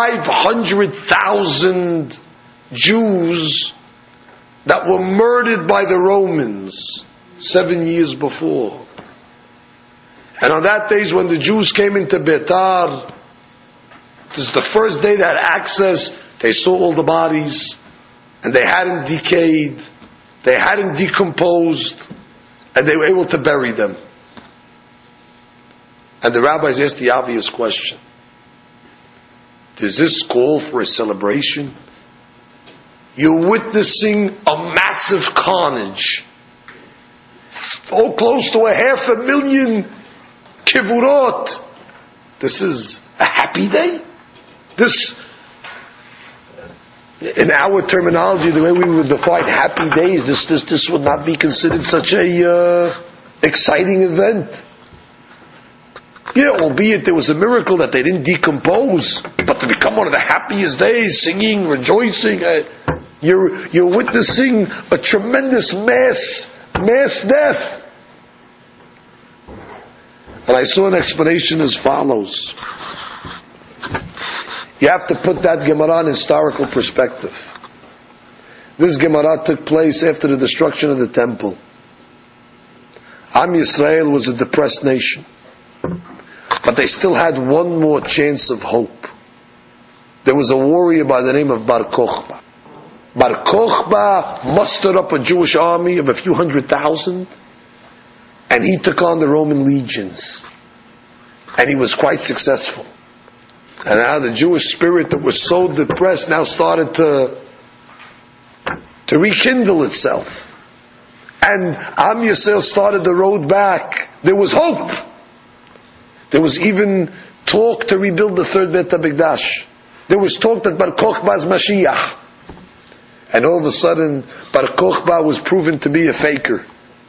500,000 Jews that were murdered by the Romans 7 years before. And on that day when the Jews came into Betar, this is the first day they had access. They saw all the bodies, and they hadn't decayed, they hadn't decomposed, and they were able to bury them. And the rabbis asked the obvious question: does this call for a celebration? You're witnessing a massive carnage. Close to 500,000 kivurot. This is a happy day? This, in our terminology, the way we would define happy days, this would not be considered such a exciting event. Yeah, albeit there was a miracle that they didn't decompose, but to become one of the happiest days, singing, rejoicing, you're witnessing a tremendous mass death. And I saw an explanation as follows. You have to put that Gemara in historical perspective. This Gemara took place after the destruction of the temple. Am Yisrael was a depressed nation, but they still had one more chance of hope. There was a warrior by the name of Bar Kokhba. Bar Kokhba mustered up a Jewish army of a few 100,000, and he took on the Roman legions. And he was quite successful. And now the Jewish spirit that was so depressed now started to rekindle itself. And Am Yisrael started the road back. There was hope. There was even talk to rebuild the third Beit HaMikdash. There was talk that Bar Kokhba's Mashiach. And all of a sudden, Bar Kokhba was proven to be a faker.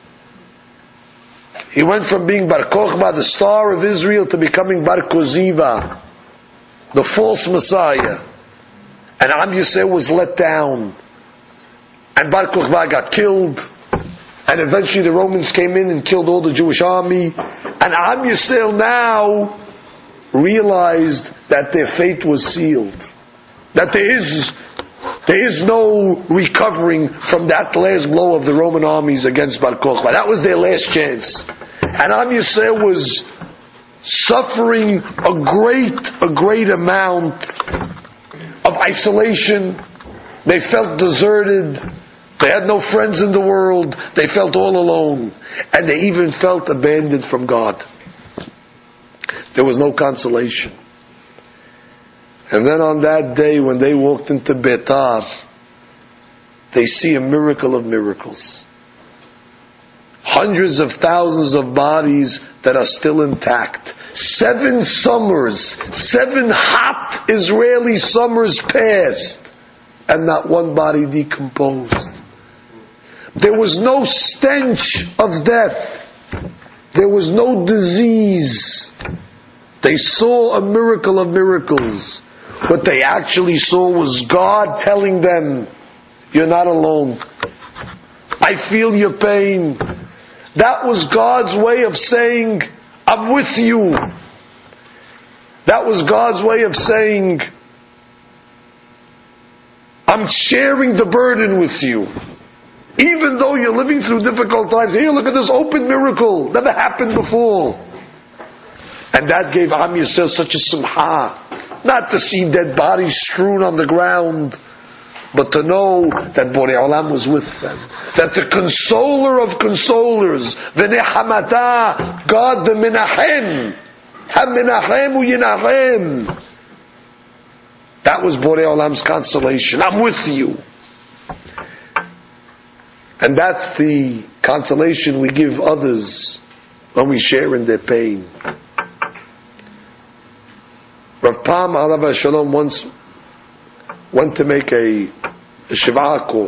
He went from being Bar Kokhba, the star of Israel, to becoming Bar Koziva, the false Messiah. And Am Yisrael was let down. And Bar Kokhba got killed. And eventually the Romans came in and killed all the Jewish army. And Am Yisrael now realized that their fate was sealed. That there is no recovering from that last blow of the Roman armies against Bar Kokhba. That was their last chance. And Am Yisrael was suffering a great amount of isolation. They felt deserted. They had no friends in the world. They felt all alone. And they even felt abandoned from God. There was no consolation. And then on that day when they walked into Betar, they see a miracle of miracles. Hundreds of thousands of bodies that are still intact. 7 summers, 7 hot Israeli summers passed, and not one body decomposed. There was no stench of death. There was no disease. They saw a miracle of miracles. What they actually saw was God telling them, you're not alone. I feel your pain. That was God's way of saying, I'm with you. That was God's way of saying, I'm sharing the burden with you. Even though you're living through difficult times, here, look at this open miracle. Never happened before. And that gave Am Yisrael such a simha. Not to see dead bodies strewn on the ground, but to know that Borei Olam was with them. That the consoler of consolers, V'nehamata, God the Menachem, Ha-Menachem U'Yinachem. That was Borei Olam's consolation. I'm with you. And that's the consolation we give others when we share in their pain. Rav Pam Alav Shalom once went to make a Shiva call.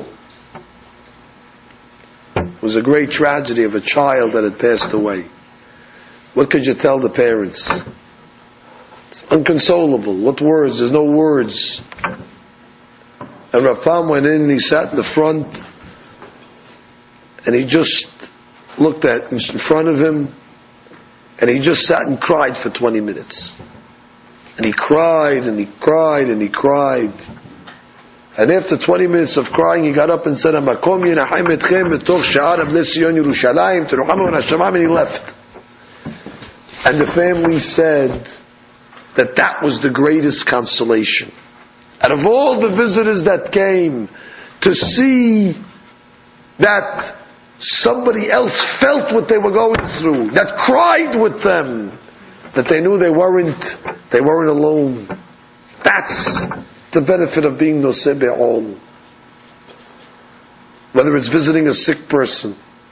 It was a great tragedy of a child that had passed away. What could you tell the parents? It's inconsolable. What words? There's no words. And Rav Pam went in and he sat in the front and he just looked at in front of him and he just sat and cried for 20 minutes. And he cried and he cried and he cried. And after 20 minutes of crying, he got up and said, "Hamakom yinachem etchem b'toch sha'ar b'nei Sion Yerushalayim teruchamu v'nashamam," and he left. And the family said that was the greatest consolation. Out of all the visitors that came, to see that somebody else felt what they were going through, that cried with them, that they knew they weren't alone. That's the benefit of being Noseh Be'ol. Whether it's visiting a sick person.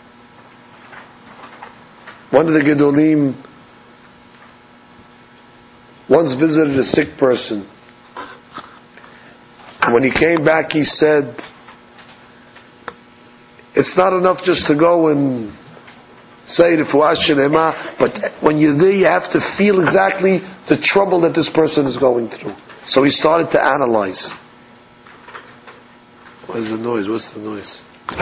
One of the Gedolim once visited a sick person. And when he came back, he said, it's not enough just to go and say Refuah Shelema, but when you're there, you have to feel exactly the trouble that this person is going through. So he started to analyze. What's the noise? What's the noise?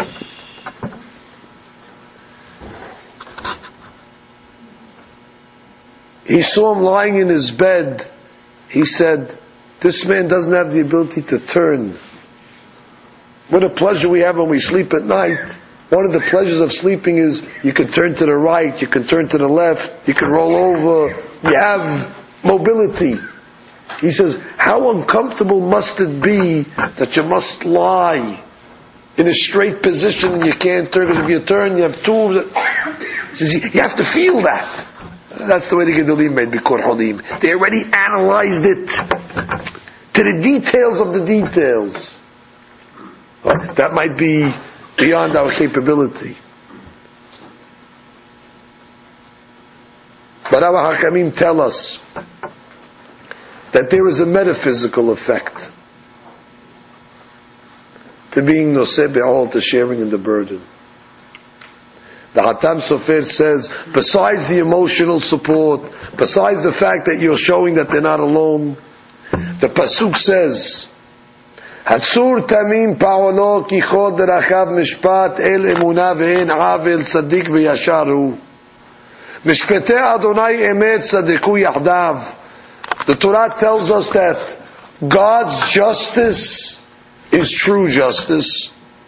He saw him lying in his bed. He said, this man doesn't have the ability to turn. What a pleasure we have when we sleep at night. One of the pleasures of sleeping is you can turn to the right, you can turn to the left, you can roll over, you have mobility. He says, how uncomfortable must it be that you must lie in a straight position and you can't turn, because if you turn, you have tools. He says, you have to feel that. That's the way the Gedolim made Bikor Holim. They already analyzed it to the details of the details. That might be beyond our capability. But our Hakamim tell us that there is a metaphysical effect to being Noseh Be'ol, to sharing in the burden. The Hatam Sofer says, besides the emotional support, besides the fact that you're showing that they're not alone, the Pasuk says, Hatsur tamim pa'olo ki chod rachav mishpat el emunah ve'en avel tzadik ve'yasharu. Mishpetei Adonai emet tzadiku yahdav. The Torah tells us that God's justice is true justice.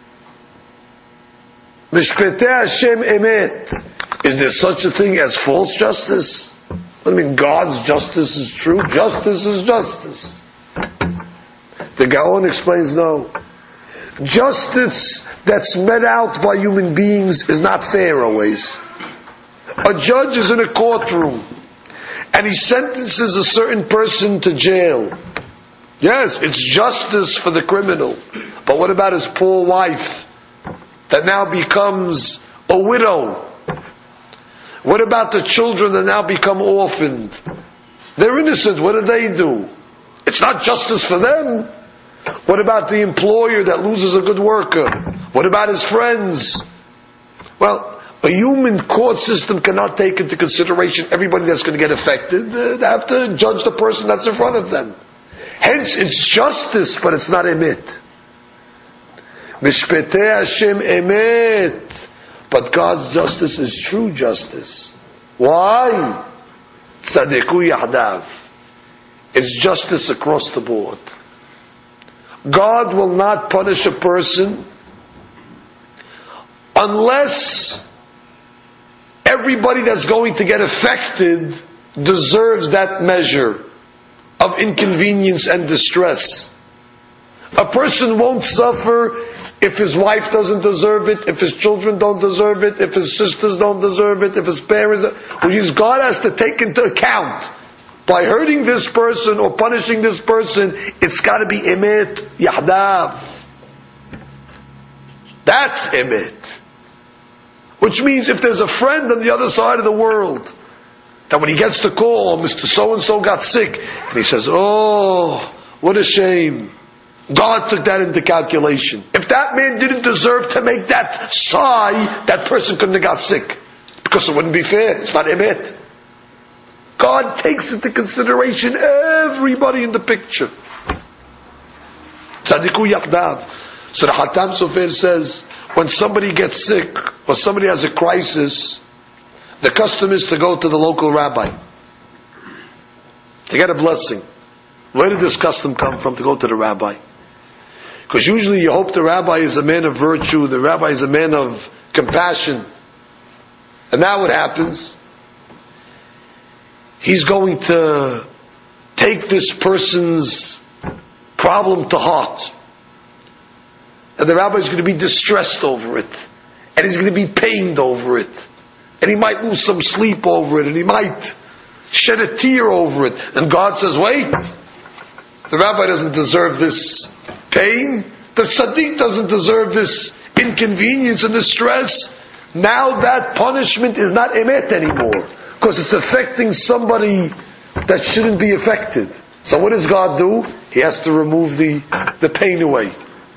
Mishpetei Hashem emet. Is there such a thing as false justice? What do you mean God's justice is true? Justice is justice. The Gaon explains no. Justice that's met out by human beings is not fair always. A judge is in a courtroom and he sentences a certain person to jail. Yes, it's justice for the criminal. But what about his poor wife that now becomes a widow? What about the children that now become orphaned? They're innocent. What do? It's not justice for them. What about the employer that loses a good worker? What about his friends? Well, a human court system cannot take into consideration everybody that's going to get affected. They have to judge the person that's in front of them. Hence, it's justice, but it's not emet. Mishpetei Hashem emet. But God's justice is true justice. Why? Tzadiku yahdav. It's justice across the board. God will not punish a person unless everybody that's going to get affected deserves that measure of inconvenience and distress. A person won't suffer if his wife doesn't deserve it, if his children don't deserve it, if his sisters don't deserve it, if his parents... Which God has to take into account. By hurting this person or punishing this person, it's got to be emet, yahdav. That's emet. Which means if there's a friend on the other side of the world, that when he gets the call, Mr. So-and-so got sick, and he says, oh, what a shame. God took that into calculation. If that man didn't deserve to make that sigh, that person couldn't have got sick. Because it wouldn't be fair. It's not emet. God takes into consideration everybody in the picture. Tzadiku yachdav. So the Hatam Sofer says, when somebody gets sick, or somebody has a crisis, the custom is to go to the local rabbi to get a blessing. Where did this custom come from, to go to the rabbi? Because usually you hope the rabbi is a man of virtue, the rabbi is a man of compassion. And now what happens? He's going to take this person's problem to heart. And the rabbi is going to be distressed over it. And he's going to be pained over it. And he might lose some sleep over it. And he might shed a tear over it. And God says, wait, the rabbi doesn't deserve this pain. The tzaddik doesn't deserve this inconvenience and distress. Now that punishment is not emet anymore. Because it's affecting somebody that shouldn't be affected. So what does God do? He has to remove the pain away.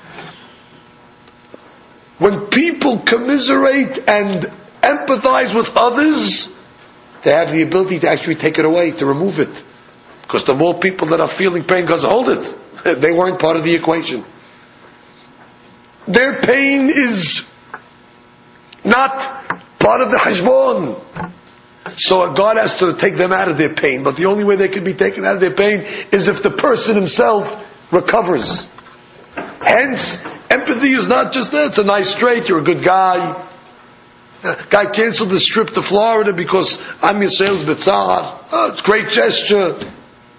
When people commiserate and empathize with others, they have the ability to actually take it away, to remove it. Because the more people that are feeling pain, because hold it, they weren't part of the equation. Their pain is not part of the hashbon. So God has to take them out of their pain. But the only way they can be taken out of their pain is if the person himself recovers. Hence, empathy is not just that. It's a nice trait. You're a good guy. Guy canceled his trip to Florida because I'm your sales bitzar. Oh, it's a great gesture.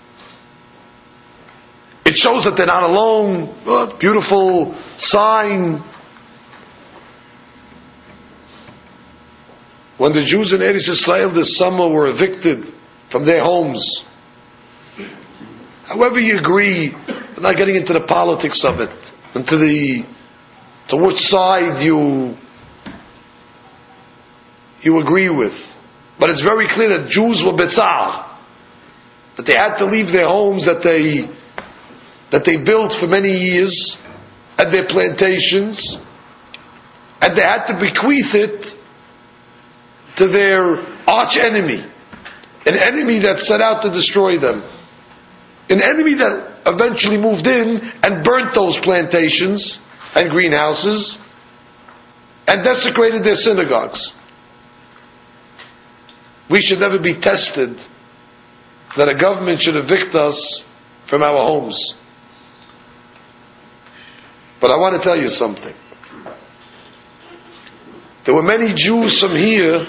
It shows that they're not alone. Oh, beautiful sign. When the Jews in Eretz Yisrael this summer were evicted from their homes, however you agree, we're not getting into the politics of it, and to which side you agree with. But it's very clear that Jews were betzar, that they had to leave their homes that they built for many years, and their plantations, and they had to bequeath it to their arch enemy, an enemy that set out to destroy them, an enemy that eventually moved in and burnt those plantations and greenhouses and desecrated their synagogues. We should never be tested that a government should evict us from our homes. But I want to tell you something. There were many Jews from here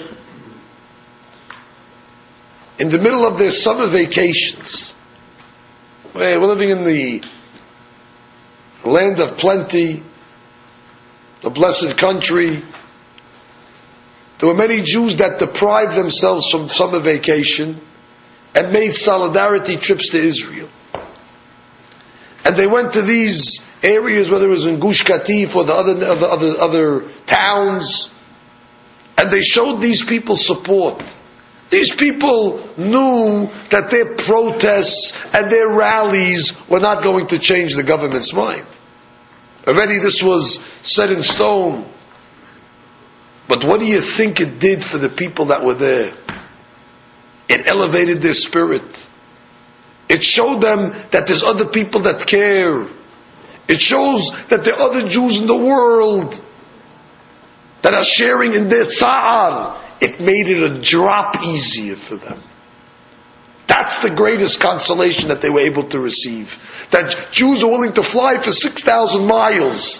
in the middle of their summer vacations. We're living in the land of plenty, the blessed country. There were many Jews that deprived themselves from summer vacation and made solidarity trips to Israel. And they went to these areas, whether it was in Gush Katif or the other towns, and they showed these people support. These people knew that their protests and their rallies were not going to change the government's mind. Already this was set in stone. But what do you think it did for the people that were there? It elevated their spirit. It showed them that there's other people that care. It shows that there are other Jews in the world that are sharing in their tsa'ar. It made it a drop easier for them. That's the greatest consolation that they were able to receive. That Jews are willing to fly for 6,000 miles.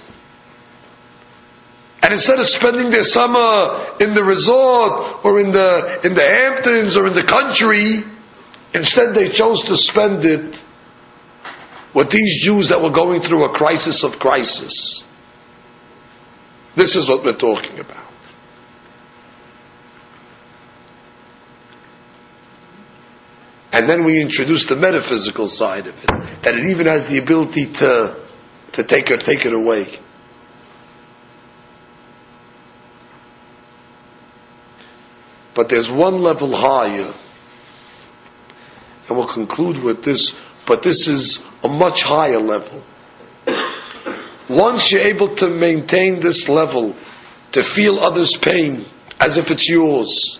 And instead of spending their summer in the resort or in the Hamptons or in the country, instead they chose to spend it with these Jews that were going through a crisis of crisis. This is what we're talking about. And then we introduce the metaphysical side of it, that it even has the ability to take it away. But there's one level higher, and we'll conclude with this, but this is a much higher level. Once you're able to maintain this level, to feel others' pain as if it's yours,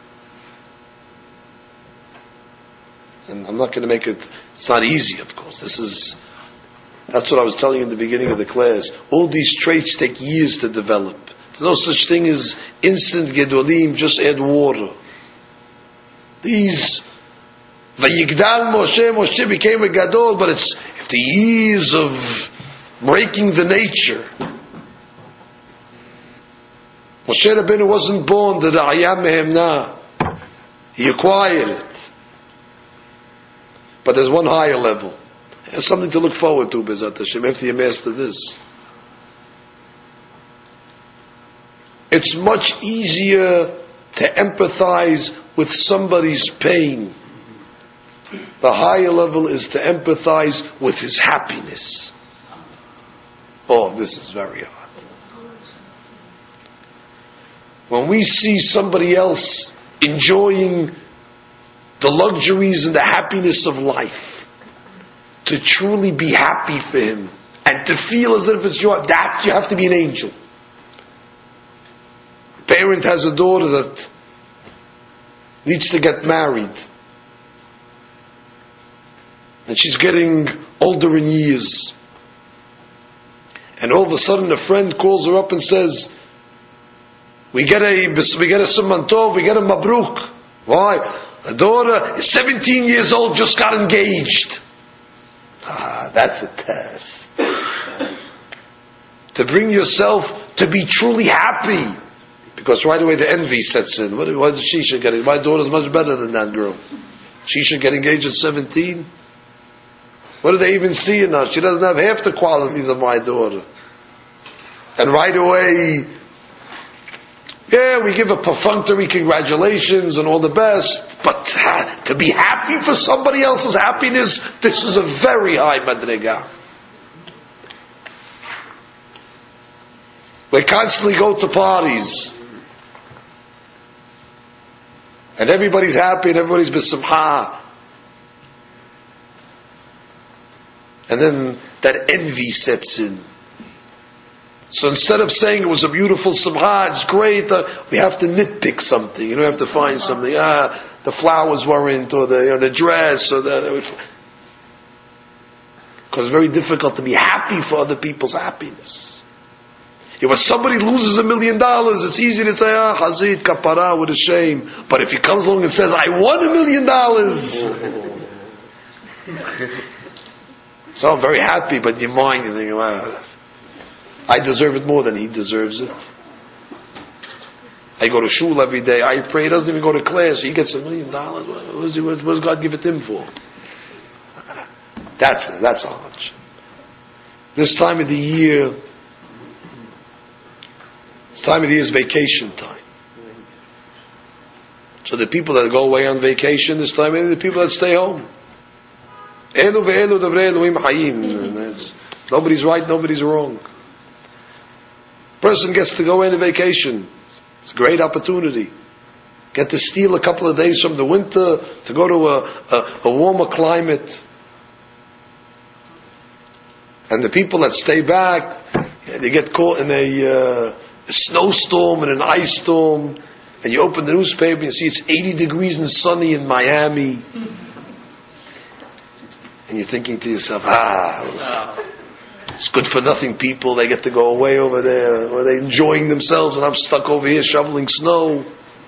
and I'm not going to make it's not easy, of course. That's what I was telling you in the beginning of the class. All these traits take years to develop. There's no such thing as instant gedolim, just add water. These, Vayigdal Moshe became a gadol, but it's after years of breaking the nature. Moshe Rabbeinu wasn't born the Ayam Mehemna. He acquired it. But there's one higher level. There's something to look forward to, Bezat Hashem, after you master this. It's much easier to empathize with somebody's pain. The higher level is to empathize with his happiness. Oh, this is very hard. When we see somebody else enjoying the luxuries and the happiness of life, to truly be happy for him and to feel as if it's your, that you have to be an angel. A parent has a daughter that needs to get married, and she's getting older in years, and all of a sudden a friend calls her up and says, we get a Siman Tov, we get a Mabruk. Why? The daughter is 17 years old, just got engaged. That's a test. To bring yourself to be truly happy. Because right away the envy sets in. Why does she should get it? My daughter's much better than that girl. She should get engaged at 17? What do they even see in her? She doesn't have half the qualities of my daughter. And right away, yeah, we give a perfunctory congratulations and all the best, but to be happy for somebody else's happiness, this is a very high madrega. We constantly go to parties, and everybody's happy and everybody's b'simcha. And then that envy sets in. So instead of saying it was a beautiful simcha, it's great, we have to nitpick something. We have to find something. The flowers weren't, or the dress, or because it's very difficult to be happy for other people's happiness. When somebody loses $1 million, it's easy to say, Hazid, kapara, what a shame. But if he comes along and says, I won $1 million, so I'm very happy, but in your mind you think, wow, I deserve it more than he deserves it. I go to shul every day, I pray, he doesn't even go to class, he gets $1 million. What does God give it him for? That's how much. This time of the year, is vacation time. So the people that go away on vacation this time, and the people that stay home. Nobody's right, nobody's wrong. Person gets to go in a vacation. It's a great opportunity. get to steal a couple of days from the winter to go to a warmer climate. And the people that stay back, they get caught in a snowstorm and an ice storm, and you open the newspaper and you see it's 80 degrees and sunny in Miami. And you're thinking to yourself, it's good for nothing people, they get to go away over there, or they're enjoying themselves, and I'm stuck over here shoveling snow.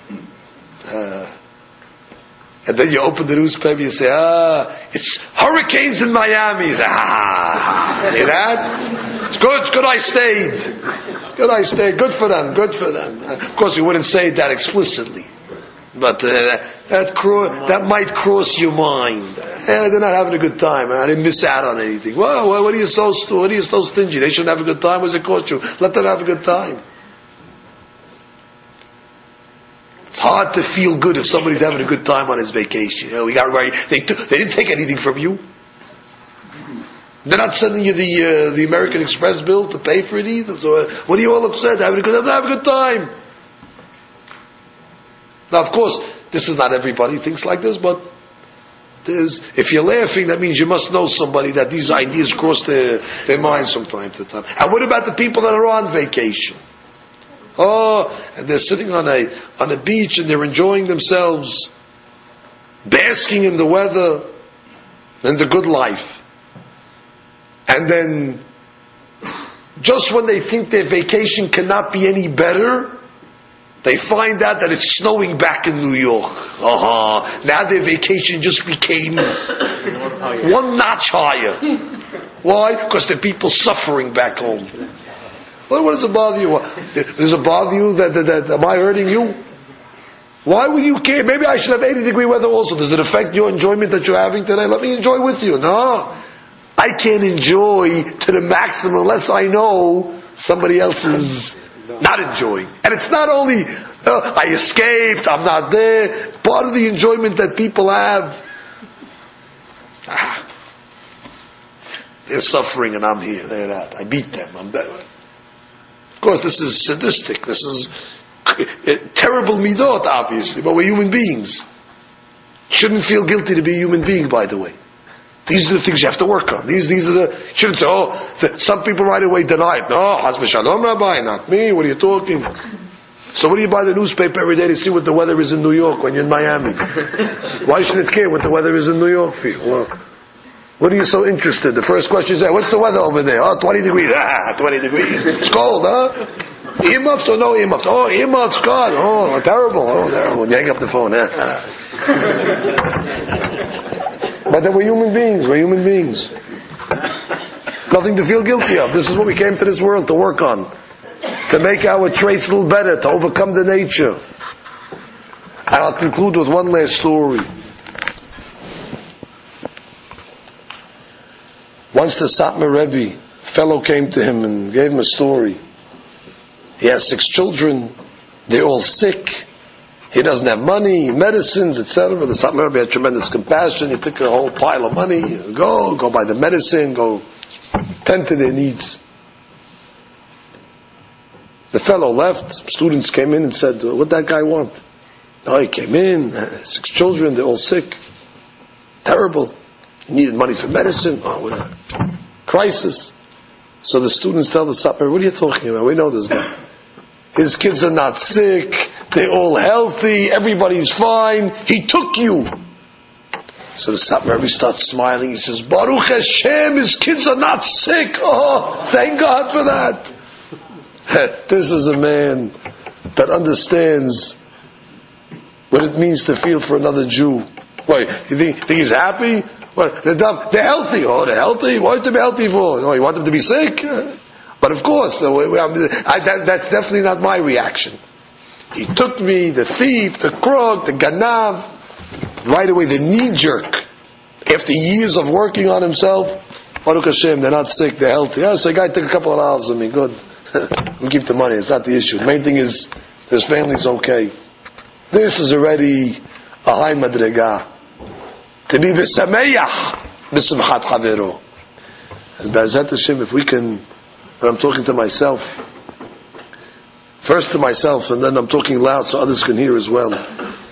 And then you open the newspaper, you say, it's hurricanes in Miami. You say, hear that? It's good I stayed. It's good I stayed. Good for them. Of course, we wouldn't say that explicitly. But that might cross your mind. They're not having a good time. I didn't miss out on anything. Well, what are you so stingy? They shouldn't have a good time. What does it cost you? Let them have a good time. It's hard to feel good if somebody's having a good time on his vacation. We got right. They didn't take anything from you. They're not sending you the American Express bill to pay for it either. So what are you all upset? Have a good time. Now, of course, this is not everybody thinks like this, but if you're laughing, that means you must know somebody that these ideas cross their minds from time to time. And what about the people that are on vacation? And they're sitting on a beach and they're enjoying themselves, basking in the weather and the good life. And then, just when they think their vacation cannot be any better, they find out that it's snowing back in New York. Now their vacation just became one notch higher. Why? Because there are people suffering back home. What does it bother you? Does it bother you that am I hurting you? Why would you care? Maybe I should have 80-degree weather also. Does it affect your enjoyment that you're having today? Let me enjoy with you. No. I can't enjoy to the maximum unless I know somebody else is not enjoying. And it's not only, I escaped, I'm not there. Part of the enjoyment that people have, they're suffering and I'm here. They're not. I beat them. I'm better. Of course, this is sadistic. This is terrible midot, obviously, but we're human beings. Shouldn't feel guilty to be a human being, by the way. These are the things you have to work on. These are the, shouldn't say, some people right away deny it. No, Haz v'shalom, Rabbi, not me. What are you talking? So what do you buy the newspaper every day to see what the weather is in New York when you're in Miami? Why should it care what the weather is in New York for you? Well, what are you so interested? The first question is, what's the weather over there? 20 degrees. 20 degrees. It's cold, huh? Earmuffs or no earmuffs? Earmuffs, God. Terrible. Terrible. You hang up the phone, But then we're human beings. Nothing to feel guilty of. This is what we came to this world to work on. To make our traits a little better, to overcome the nature. And I'll conclude with one last story. Once the Satmar Rebbe fellow came to him and gave him a story. He has 6 children. They're all sick. He doesn't have money, medicines, etc. The Satmar Rebbe had tremendous compassion. He took a whole pile of money. Go buy the medicine. Go tend to their needs. The fellow left. Students came in and said, "What that guy want?" He came in. 6 children. They're all sick. Terrible. He needed money for medicine. What a crisis. So the students tell the Satmar, "What are you talking about? We know this guy. His kids are not sick. They're all healthy. Everybody's fine. He took you." So the Satmar Rebbe starts smiling. He says, "Baruch Hashem, his kids are not sick. Thank God for that." This is a man that understands what it means to feel for another Jew. Wait, you think he's happy? What, they're healthy. They're healthy? What to be healthy for? You want them to be sick? But of course, that's definitely not my reaction. He took me, the thief, the crook, the ganav. Right away, the knee jerk. After years of working on himself, Baruch Hashem, they're not sick, they're healthy. So the guy took a couple of hours with me, good. We'll keep the money, it's not the issue. The main thing is, his family's okay. This is already a high madrega. To be b'sameyach, b'simchat havero. And B'ezrat Hashem, if we can, when I'm talking to myself, first to myself, and then I'm talking loud so others can hear as well.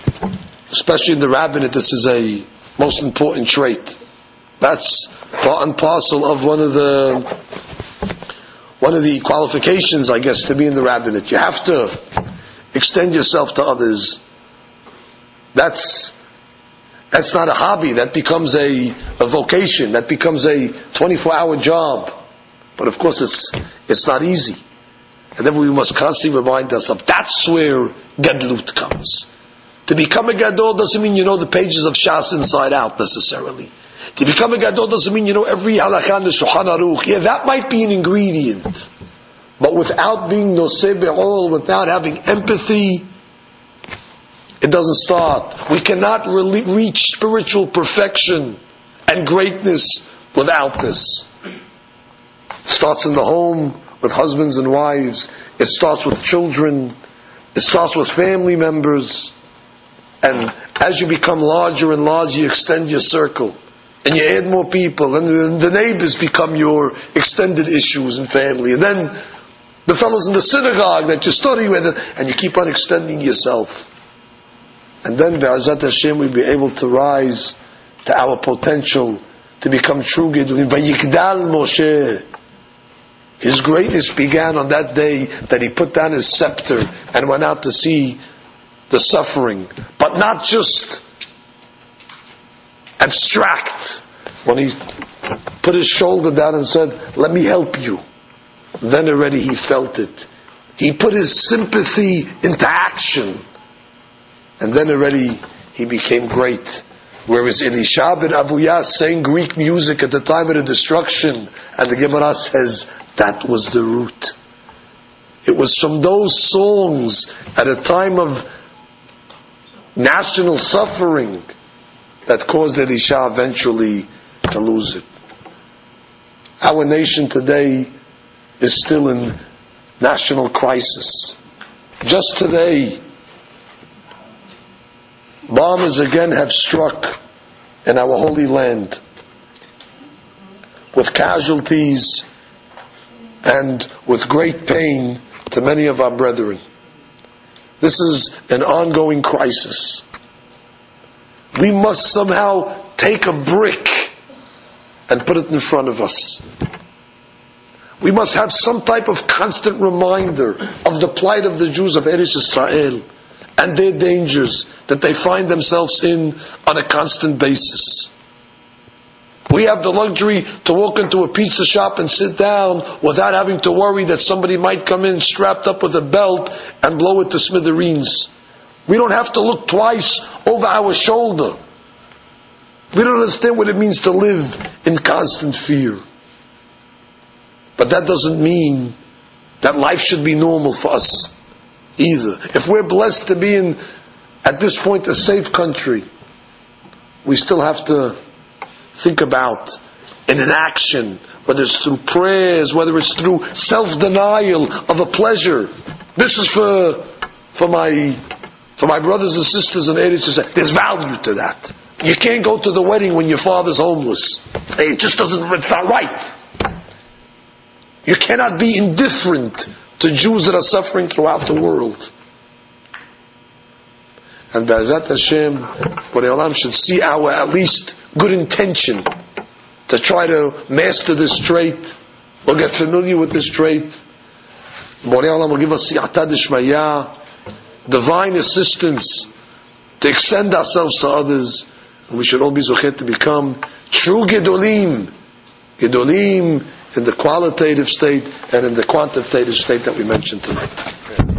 especially in the rabbinate, this is a most important trait. That's part and parcel of one of the qualifications, I guess, to be in the rabbinate. You have to extend yourself to others. That's not a hobby. That becomes a vocation. That becomes a 24-hour job. But of course, it's not easy. And then we must constantly remind ourselves, that's where Gadlut comes. To become a Gadol doesn't mean you know the pages of Shas inside out necessarily. To become a Gadol doesn't mean you know every halakha in the Shulchan Aruch. Yeah, that might be an ingredient. But without being noseh be'ol, without having empathy, it doesn't start. We cannot reach spiritual perfection and greatness without this. It starts in the home with husbands and wives. It starts with children. It starts with family members. And as you become larger and larger, you extend your circle. And you add more people. And the neighbors become your extended issues and family. And then the fellows in the synagogue that you study with, and you keep on extending yourself. And then, Be'ezat Hashem, we'll be able to rise to our potential to become true Gedolim. Vayigdal Moshe. His greatness began on that day that he put down his scepter and went out to see the suffering. But not just abstract. When he put his shoulder down and said, let me help you. Then already he felt it. He put his sympathy into action. And then already he became great. Whereas Elisha ben Avuya sang Greek music at the time of the destruction, and the Gemara says that was the root. It was from those songs at a time of national suffering that caused Elisha eventually to lose it. Our nation today is still in national crisis. Just today, bombers again have struck in our holy land with casualties and with great pain to many of our brethren. This is an ongoing crisis. We must somehow take a brick and put it in front of us. We must have some type of constant reminder of the plight of the Jews of Eretz Israel and their dangers that they find themselves in on a constant basis. We have the luxury to walk into a pizza shop and sit down without having to worry that somebody might come in strapped up with a belt and blow it to smithereens. We don't have to look twice over our shoulder. We don't understand what it means to live in constant fear. But that doesn't mean that life should be normal for us either. If we're blessed to be in, at this point, a safe country, we still have to think about in an action, whether it's through prayers, whether it's through self-denial of a pleasure. This is for my brothers and sisters in Eretz Yisrael. There's value to that. You can't go to the wedding when your father's homeless. It just doesn't, it's not right. You cannot be indifferent to Jews that are suffering throughout the world. And Be'ezat Hashem, Borei Olam should see our at least good intention to try to master this trait or get familiar with this trait. Borei Olam will give us siyata d'shmaya, divine assistance to extend ourselves to others. And we should all be zochet to become true Gedolim. Gedolim in the qualitative state and in the quantitative state that we mentioned tonight.